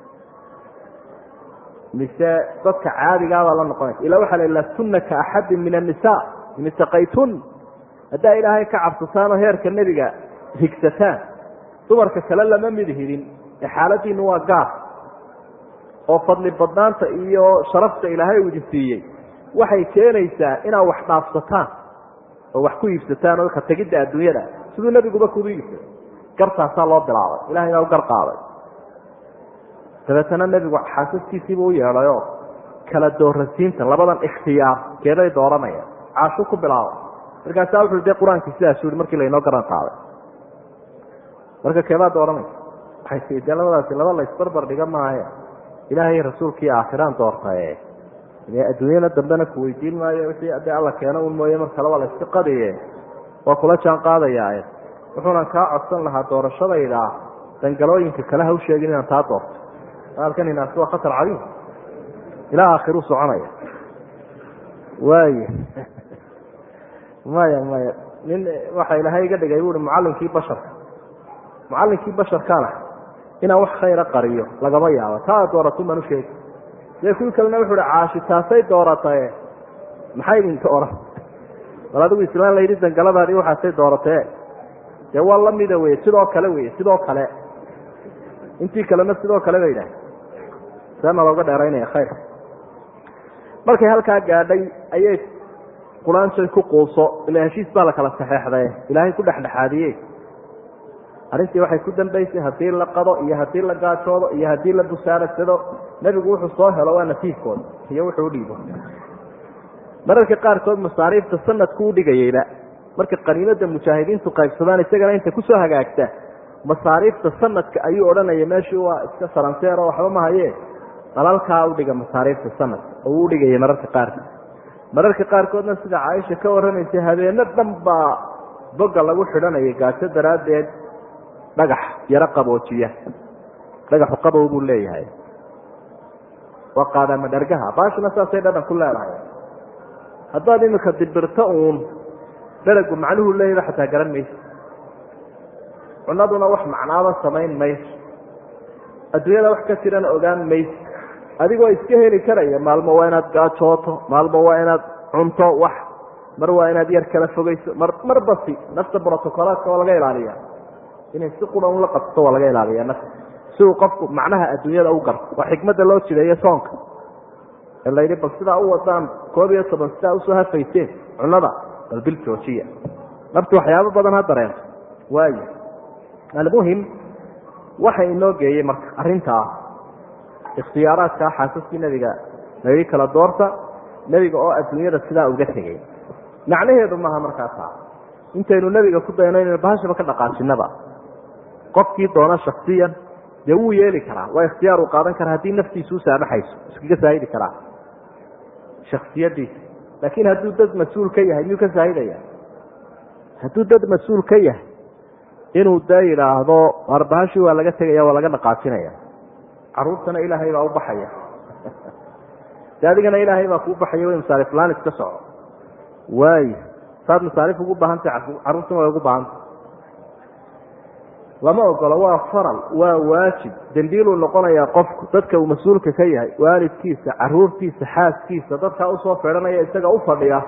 mise dadka caadigaabaa la noqonaysa. ila waxaa la lastunna ka axadin min annisa in itaqaytun. haddaa ilaahay ka cabsataan oo heerka nebiga higsataan, dumarka kale lama mid hidin ee xaaladiinu waa gaar. oo fadli badnaanta iyo sharafta ilaahay uu idin siiyey waxay keenaysaa inaad wax dhaafsataan oo wax ku iibsataan oo ka tegidda adduunyada siduu nebiguba kugu iibsay. gartaasaa loo bilaabay, ilahay baa u gar qaaday. dabeetana nebigu xaasaskiisiibu u yeedhayoo kala doorasiinta labadan ikhtiyaar keeday dooranayaan. caashu ku bilaabay. markaasaa wuxuu de qur-aankii sidaasu i markii laynoo garan qaaday. marka keebaa dooranaysa? waxay tii dee labadaasi laba laysbarbar dhiga maahe ilaahay rasuulkii aakhiraan doortaye dee adduunyana dambena ku weydiin maayo. wixii dee alla keeno un mooye mar kale waa la iska qadiye waa kula jaan qaadayaa. wuxuunan kaa codsan lahaa doorashadayda dangalooyinka kale ha u sheegin inaan taa doorto. halkan inaasi waa khatar cadiim ilaa aakhiru soconaya. waaya maya maya nin waxa ilaahay iga dhigay buui mucallinkii basharka. mucallinkii basharkana inaan wax khayra qariyo lagama yaabo. taa ad dooratun baan usheegi. dee kuwii kalena wuxu uhi caashi taasay dooratae maxay idin dooran? bal adigu islaan la yidhi dangaladaadii waxaasay dooratee dee waa lamida wey, sidoo kale wey, sidoo kale intii kalena sidoo kale ba yidhaah. saana looga dheeraynaya khayr. markay halkaa gaadhay ayay quraanjay ku quuso. ila heshiis baa la kala saxeexday, ilaahay ku dhexdhexaadiyey. arrintii waxay ku dambaysay haddii la qado iyo haddii la gaajoodo iyo haddii la busaaradsado nebigu wuxuu soo helo waa nasiibkooda iyo wuxuu udhiibo. mararka qaarkood masaariifta sanadku u dhigayeyba marka qaniimada mujaahidiintu qaybsadaan isagana inta kusoo hagaagta masaariifta sanadka ayuu odhanaya meeshii waa iska saranseer oo waxba ma haye dalalkaa udhiga masaariifta sanadka oo uu udhigaya mararka qaarkood. mararka qaarkoodna sida caaisha ka warramaysay habeeno dhan baa boga lagu xidhanaya gaajo daraaddeed dhagax yaro qaboojiya dhagaxu qabow buu leeyahay waa qaadama dhargaha baashuna saasay dhadhan ku leedahay haddaad imika dibirto uun dhalagu macnuhu leeyahay xataa garan mayso cunaduna wax macnaaba samayn mayso adduunyada wax ka jirana ogaan mayso adigoo iska heli karaya maalmo waa inaad gaajooto maalmo waa inaad cunto wax mar waa inaad yar kala fogeyso mar mar basi nafta protocolaadka waa laga ilaaliya inay si quran ula qabto waa laga ilaaliya nafta si uu qofku macnaha adduunyada u garto waa xikmadda loo jideeyo soonka ee la yidhi bal sidaa u wadaan koob iyo toban sidaa usoo hafayseen cunada bal bil joojiya naftu waxyaabo badan ha dareento waayo almuhim waxa inoo geeyey marka arrintaa ikhtiyaaraadka xaasaskii nebiga la yidhi kala doorta nebiga oo adduunyada sidaa uga tegay macnaheedu maaha markaasaa intaynu nebiga ku dayno inaynu bahashaba ka dhaqaajinaba qofkii doona shaksiyan dee wuu yeeli karaa waa ikhtiyaar uu qaadan karaa haddii naftiisu u saamaxayso iskaga saahidi karaa shaksiyadiisa laakiin hadduu dad mas-uul ka yahay miyuu ka saahidaya hadduu dad mas-uul ka yahay inuu dee yidhaahdo arbahashii waa laga tegaya waa laga dhaqaajinaya caruurtana ilaahay baa u baxaya de adigana ilaahay baa kuu baxaya way masaarif laan iska soco waayo saad masaarif ugu baahantay carruurtuna way ugu baahantay lama ogolo waa faral waa waajib dembiiluu noqonayaa qofku dadka uu mas-uulka ka yahay waalidkiisa caruurtiisa xaaskiisa dadkaa usoo fedhanaya isaga u fadhiya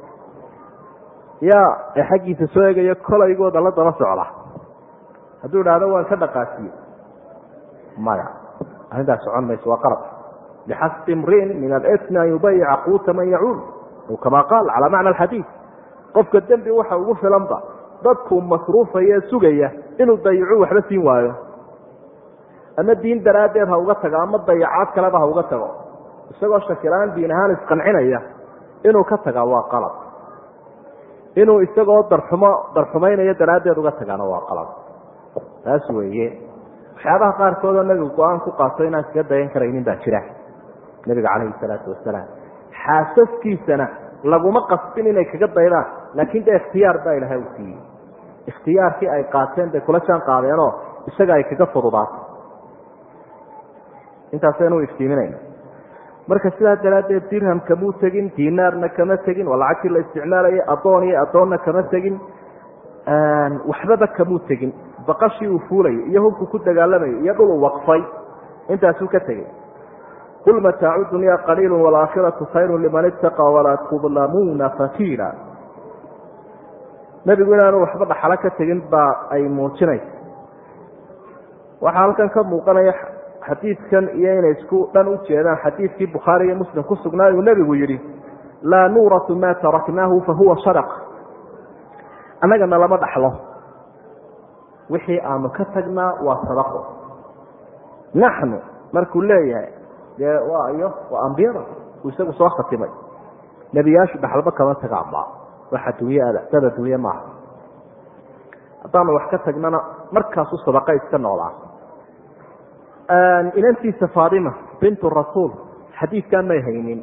yaa ee xaggiisa soo eegaya kolaygooda la daba socda hadduu idhaahdo waan ka dhaqaajiye maya arrintaas socon mayso waa qalab bixasbi imriin min alsmi an yubayica quuta man yacuul aw kama qaal calaa macna alxadiid qofka dembi waxa ugu filanba dadkuu masruufaya ee sugaya inuu dayicu waxba siin waayo ama diin daraaddeed ha uga tago ama dayacaad kaleba ha uga tago isagoo shakilaan diin ahaan isqancinaya inuu ka tagaa waa qalab inuu isagoo darxumo darxumaynayo daraaddeed uga tagaana waa qalab taas weeye waxyaabaha qaarkoodoo nebigu go-aan ku qaato inaan kaga dayan karaynin baa jira nebiga calayhi salaatu wasalaam xaasaskiisana laguma qasbin inay kaga daydaan laakiin de ikhtiyaar baa ilaahay u siiyey ikhtiyaarkii ay qaateen bay kula jaan qaadeenoo isaga ay kaga fududaatay intaasaynu iftiiminayna marka sidaa daraaddeed dirham kamuu tegin dinaarna kama tegin waa lacagtii la isticmaalayay addoon iyo addoonna kama tegin waxbaba kamuu tegin baqashii uu fuulayay iyo hubku ku dagaalamayay iyo dhul uu waqfay intaasuu ka tegey qul mataacu dunya qaliilu waalaakhiratu khayru liman ittaqa walaa tudlamuuna fatiila nebigu inaanu waxba dhaxalo ka tegin baa ay muujinaysa waxaa halkan ka muuqanaya xadiidkan iyo inay isku dhan u jeedaan xadiidkii bukhaari iyo muslim ku sugnaa uu nebigu yidhi laa nuuratu maa taraknaahu fahuwa sadaqa annagana lama dhaxlo wixii aanu ka tagnaa waa sadaqo naxnu markuu leeyahay dee waa iyo waa ambiyada uu isagu soo khatimay nebiyaashu dhaxalba kama tagaanba wax adduunyaada dad adduunye maaha haddaanu wax ka tagnana markaasu sadaqa iska noolaa inantiisa faatima bintu rasuul xadiidkaa may haynin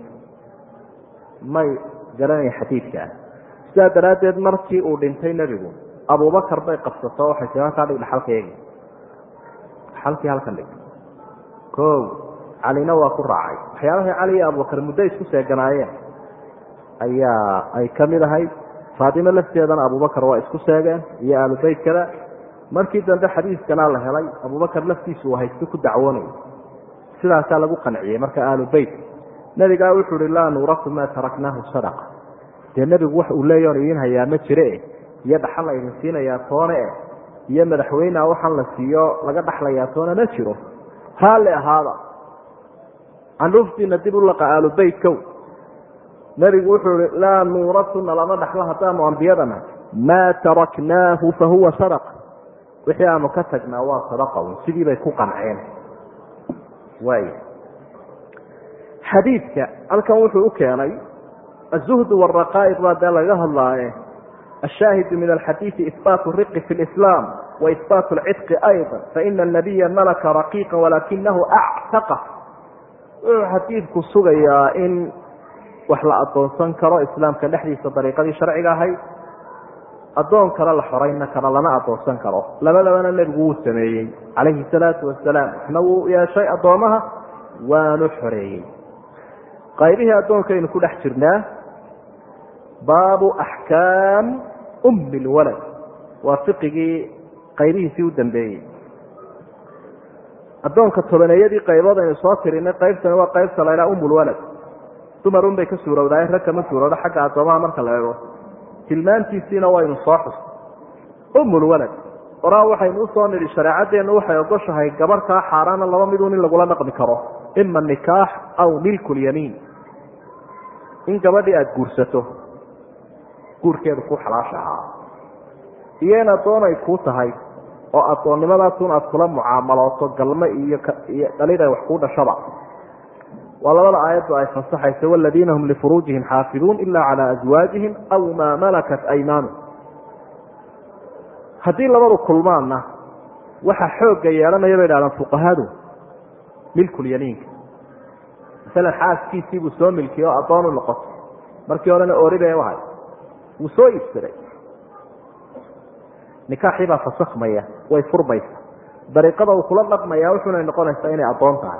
may garanayn xadiidkaa sidaa daraaddeed markii uu dhintay nebigu abubakar bay qabsato waxay tii halkaa dhig dhaxalkaegi dhaxalkii halkan dhig o calina waa ku raacay waxyaabahay cali iyo abubakar muddo isku seeganaayeen ayaa ay ka mid ahayd faatime lafteedana abubakar waa isku seegeen iyo aalubeytkada markii dambe xadiiskana la helay abubakar laftiisu uu haysto ku dacwoonayay sidaasaa lagu qanciyey marka aalubeyt nebigaa wuxuu uhi laa nuuraku maa taraknaahu sadaqa dee nebigu wax uu leeya on idin hayaa ma jire iyo dhaxal la idin siinayaa toone eh iyo madaxweynea waxaan la siiyo laga dhaxlayaa toona ma jiro raalli ahaada candhuuftiina dib u laqa aalubeytkow nebigu wuxuu ihi laa nuuratuna lama dhaxlo haddaanu ambiyadana maa taraknaahu fahuwa sadaqa wixii aanu ka tagnaa waa sadaqa un sidii bay ku qanceen waay xadiidka halkan wuxuu u keenay aلzuhd wالraqaa'iq baa dee laga hadlaaye ashaahidu min alxadiiثi ihbaat الriqi fi اlislaam waihbaat اlcidqi ayضa faina الnabiya malaka raqiiqa walakinahu actaqa wuxuu xadiidku sugayaa in wax la adoonsan karo islaamka dhexdiisa dariiqadii sharciga ahayd addoon kale la xorayn karo lana adoonsan karo labadabana nebigu wuu sameeyey calayhi salaatu wasalaam waxna wuu yeeshay addoomaha waanu xoreeyey qaybihii addoonkaynu ku dhex jirnaa baabu axkaam ummi lwalad waa fiqigii qaybihiisii u dambeeyey addoonka tobaneeyadii qaybood aynu soo tirinay qaybtani waa qaybta la ydhaha ummulwalad dumarun bay ka suurowdaayeen rag kama suurowda xagga addoomaha marka la eego tilmaantiisiina waynu soo xusnay ummulwalad oraa waxaynu usoo nidhi shareecadeennu waxay ogoshahay gabarhkaa xaaraana laba midun in lagula dhaqmi karo ima nikaax aw milku lyamiin in gabadhii aada guursato guurkeedu ku xalaasha ahaa iyo in addoon ay kuu tahay oo addoonnimadaasuun aada kula mucaamalooto galme iyo iyo dhalid ay wax kuu dhashaba waa labada aayaddu ay fasaxaysa waladiina hum lifuruujihim xaafiduun ila calaa aswaajihim aw maa malakat aymaanu haddii labadu kulmaanna waxa xoogga yeelanaya bay idhahdaan fuqahadu milkulyamiinka masalan xaaskiisii buu soo milkiyey oo addoon u noqotay markii horena oori bay u ahay wuu soo iibsaday nikaaxii baa fasakhmaya way furmaysa dariiqada uu kula dhaqmaya wuxuunay noqonaysaa inay addoon tahay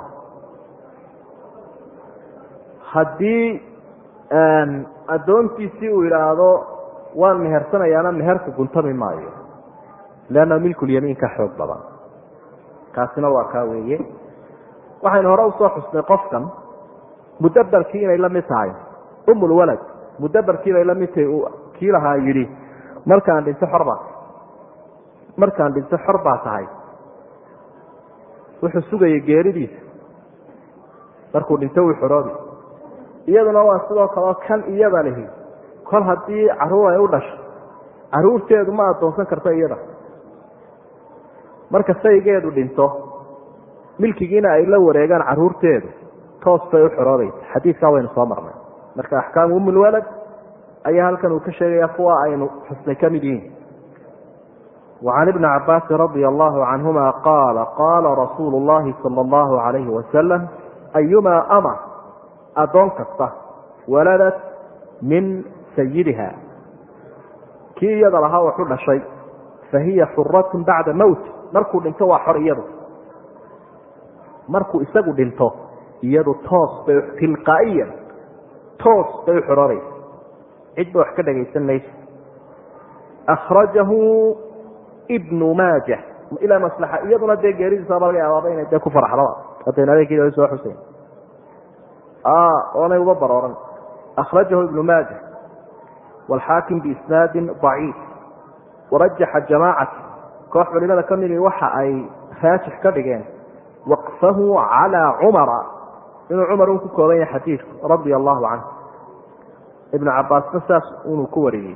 haddii addoontiisii uu yidhaahdo waan mehersanayaana meherku guntami maayo leanna milkulyamiin ka xoog badan kaasina waa kaa weeye waxaynu hore usoo xusnay qofkan mudabarkii inay la mid tahay umulwalad mudabarkii bay la mid tahay kii lahaa yidhi markaan dhinto xor baa markaan dhinto xor baa tahay wuxuu sugayay geeridiisa markuu dhinto wuu xoroobi iyaduna waa sidoo kaleo kan iyada lihi kol haddii caruur ay u dhasho caruurteedu ma addoonsan karto iyada marka saygeedu dhinto milkigiina ay la wareegaan caruurteedu toos bay u xoroobaysa xadiidkaa waynu soo marnay marka axkaamu umulwalad ayaa halkan uu ka sheegaya kuwa aynu xusnay ka mid yihiin وعن ابن عباس رضي الله عنهما قال قال رسول الله صلى الله عليه وسلم أيما أمة أدون كسته ولدت من سيدها كي يدلها وحل شيء فهي حرة بعد موت مركو دنتو وحر يدو مركو إساقو دنتو يدو توس تلقائيا توس بيحراري عدو حكدا يسن ليس أخرجه ابن ماجه الى مصلحه iyaduna de geeridi sababay awaabay inay ku farxdo hadayna leeyahay soo xuseen ah ona uba baroran akhrajahu ibn majah wal hakim bi isnad da'if ورجح جماعه koox culimada kamid waxa ay raajix ka dhigeen waqfahu ala umar inuu umar uu ku kooban yahay xadiis radiyallahu anhu ibn abbas fasas uu ku wariyay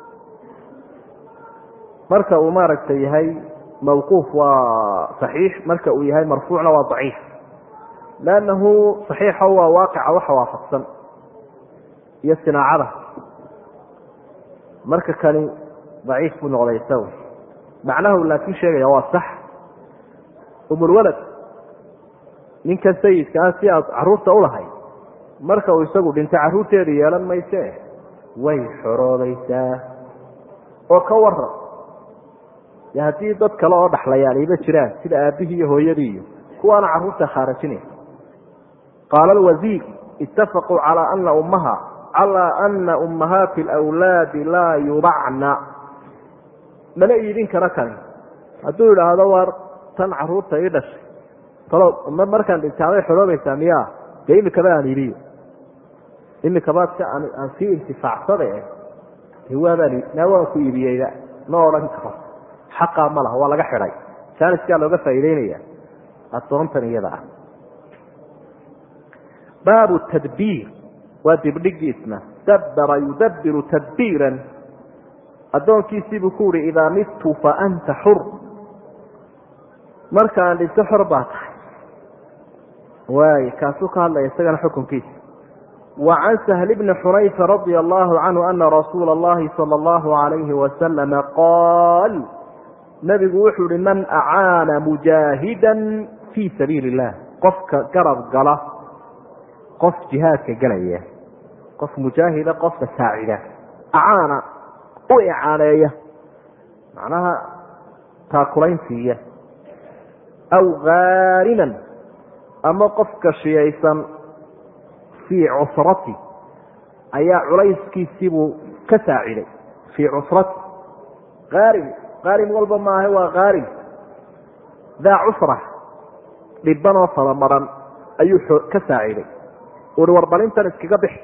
marka uu maaragtay yahay mawquuf waa saxiix marka uu yahay marfuucna waa daciif laanahu saxiixa waa waaqica waxa waafaqsan iyo sinaacada marka kani daciif buu noqday isagu macnahu laakiin sheegaya waa sax umulwalad ninka sayidka ah si aad caruurta u lahay marka uu isagu dhintay caruurteedu yeelan mayse way xoroobaysaa oo ka warra haddii dad kale oo dhaxlayaan iba jiraan sida aabihii iyo hooyadii iyo kuwaana caruurta khaarajinay qaala alwasiir ittafaquu calaa ana ummaha calaa ana ummahaati alawlaadi laa yubacna mana iidin kara kani hadduu idhaahdo waar tan caruurta ii dhashay talo markaan dhintaaday xoroobaysaa miyaa dee imikaba aan idiyo imikabaadka aan sii intifaacsada eh waabaan naa waan ku iibiyeyda ma odhan karo xaqaa ma laha waa laga xidhay jaaniskaa looga faa'iideynaya addoontan iyada ah baabu tadbiir waa dibdhigiisna dabbara yudabbiru tadbiiran addoonkiisiibuu ku uhi idaa midtu fa anta xur markaan dhinto xor baa tahay waay kaasuu ka hadlaya isagana xukunkiisa وعن سهل بن حنيف رضي الله عنه أن رسول الله صلى الله عليه وسلم قال nabigu wuxuu hi man acaana mujaahidan fii sabiili illah qofka garab gala qof jihaadka galaya qof mujaahida qofka saacida acaana u icaaneeya macnaha taakulayntiiya aw gaariman ama qofka shiyaysan fii cusrati ayaa culayskiisiibuu ka saaciday fii cusrati qaarim qaarim walba maaha waa qaarim daa cusra dhibanoo fadamaran ayuu ka saaciday uri warbalintan iskaga bix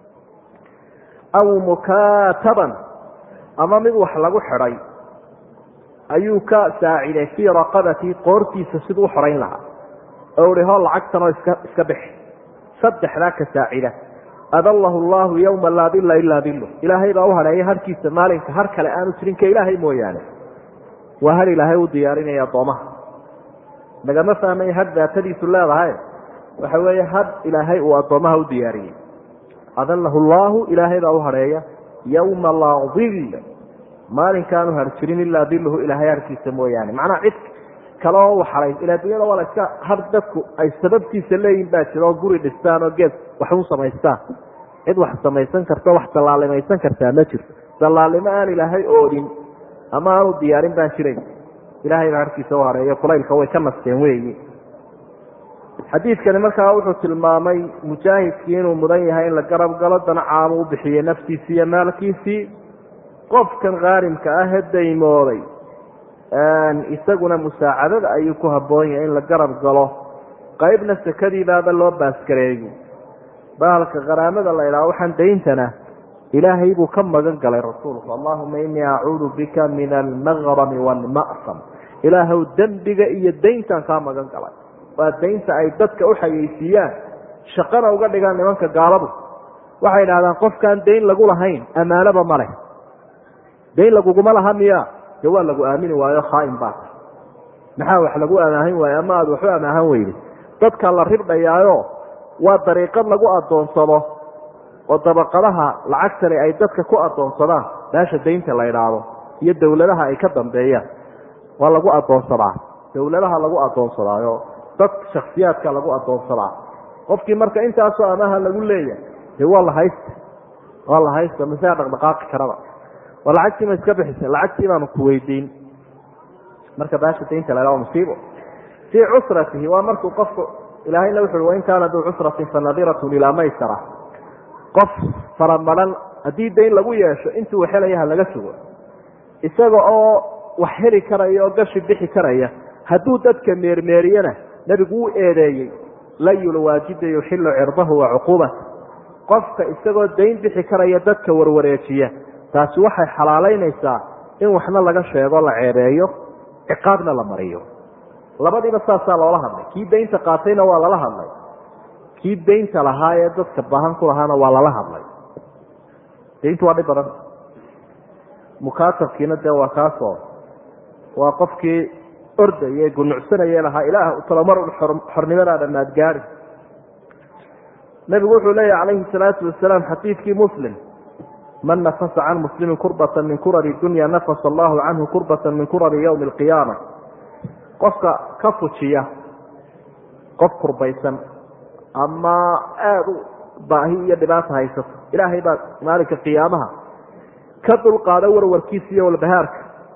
aw mukaataban ama mid wax lagu xidhay ayuu ka saaciday fii raqabatii qoortiisa siduu u xorayn lahaa oo ihi hoo lacagtanoo iska iska bix saddexdaa ka saacida adallahu allahu yowma laa dilla ilaa dillu ilaahay baa u hadheeya harkiisa maalinka har kale aanu jirin ka ilaahay mooyaane waa har ilaahay u diyaarinaya addoomaha nagama fahmay had daatadiisu leedahay waxa weeye had ilaahay uu addoomaha u diyaariyey adallahu allahu ilaahay baa u hadheeya yowma laa dilla maalinkaanu har jirin ilaa dilluhu ilaahay harkiisa mooyaane macnaha cid kale oo waxalay ilaa dunyada waa la iska har dadku ay sababtiisa leeyihin baa jira oo guri dhistaan oo geed wax u samaystaan cid wax samaysan karto wax dallaalimaysan kartaa ma jirto dallaalnimo aan ilaahay oodin ama aanu diyaarin baan jirayn ilaahay baa harkiisa u hareeyo kulaylka way ka nasteen weeyi xadiidkani markaa wuxuu tilmaamay mujaahidkii inuu mudan yahay in la garab galo danacaanu u bixiyey naftiisii iyo maalkiisii qofkan khaarimka ah ee daymooday isaguna musaacadada ayuu ku habboon yahay in la garab galo qaybna sakadiibaaba loo baaskareeyo bahalka qaraamada la idhaha waxaan dayntana ilaahay buu ka magan galay rasuulku allahuma inii acuudu bika min almaqrami waalma'sam ilaahw dembiga iyo dayntaan kaa magan galay waa daynta ay dadka u xayeysiiyaan shaqana uga dhigaan nimanka gaaladu waxay idhahdaan qofkaan dayn lagu lahayn ammaanaba ma leh dayn laguguma laha miya de waa lagu aamini waayo khaain baa maxaa wax lagu amaahan waaye ama aada waxu amaahan weyday dadka la ribdhayaayo waa dariiqad lagu adoonsado oo dabaqadaha lacagtani ay dadka ku adoonsadaan meesha daynta la idhaahdo iyo dowladaha ay ka dambeeyaan waa lagu adoonsadaa dowladaha lagu adoonsadaayo dad shaksiyaadka lagu adoonsadaa qofkii marka intaasoo amaaha lagu leeyahay de waa la haysta waa la haysta masaa dhaqdhaqaaqi karaba war lacagtii ma iska bixisa lacagtii baanu ku weydiin marka baasha daynta la idhahdo musiibo fii cusratihi waa markuu qofku ilaahayna wuxu uhi wain kaana duu cusratin fanadiratun ilaa maysara qof faramaran haddii dayn lagu yeesho intuu helaya ha laga sugo isaga oo wax heli karaya oo gashi bixi karaya hadduu dadka meermeeriyana nebigu wuu eedeeyey layulwaajida yuxilu cirdahu wa cuquubata qofka isagoo dayn bixi karaya dadka warwareejiya taasi waxay xalaalaynaysaa in waxna laga sheego la ceebeeyo ciqaabna la mariyo labadiiba saasaa loola hadlay kii daynta qaatayna waa lala hadlay kii daynta lahaa ee dadka baahan ku lahaana waa lala hadlay dayntu waa dhib badan mukaatabkiina dee waa kaasoo waa qofkii ordaya ee gunucsanaya lahaa ilaah talomar xornimadaada maadgaari nebigu wuxuu leeyahy calayhi salaatu wasalaam xadiidkii muslim man nafasa can muslimin kurbata min kurabi dunya nafasa allahu canhu kurbata min kurabi ywmi alqiyaama qofka ka fujiya qof kurbaysan ama aada u baahi iyo dhibaata haysato ilaahay baa maalinka qiyaamaha ka dulqaada warwarkiisa iyo walbahaarka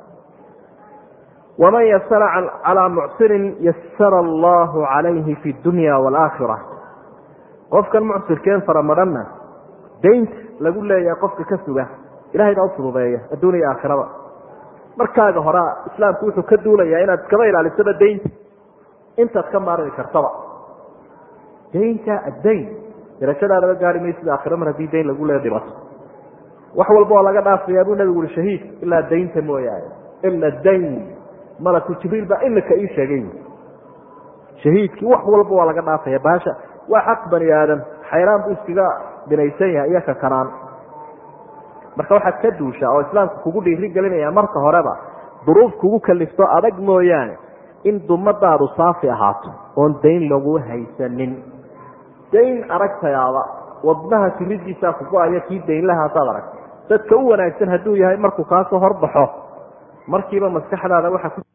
waman yasara calaa mucsirin yasara allahu calayhi fi dunya waalaakhira qofkan mucsirkeen faramadhanna daynta lagu leeyahay qofka ka suga ilahay baa u fududeeya adduun iyo aakhiraba markaaga horaa islaamku wuxuu ka duulayaa inaad iskaba ilaalisaba daynta intaad ka maarmi kartaba daynta addayn darajadaadaba gaari maysida aakhira mar haddii dayn lagu leeya dhibato wax walba oo laga dhaafayaa buu nabigu ui shahiid ilaa daynta mooyaane ila dayn malaku jibriil baa imika ii sheegay shahiidkii wax walba waa laga dhaafaya baasha waa xaq bani aadam xayraan buu iskaga binaysan yahay iyo ka kanaan marka waxaad ka duushaa oo islaamku kugu dhiiri gelinaya marka horeba duruuf kugu kalifto adag mooyaane in dumadaadu saafi ahaato oon dayn lagu haysanin dayn aragtayaaba wadnaha tiridiisaa kugo-aya kii daynlahaasaad aragta dadka u wanaagsan hadduu yahay markuu kaasoo horbaxo markiiba maskaxdaada waxa ku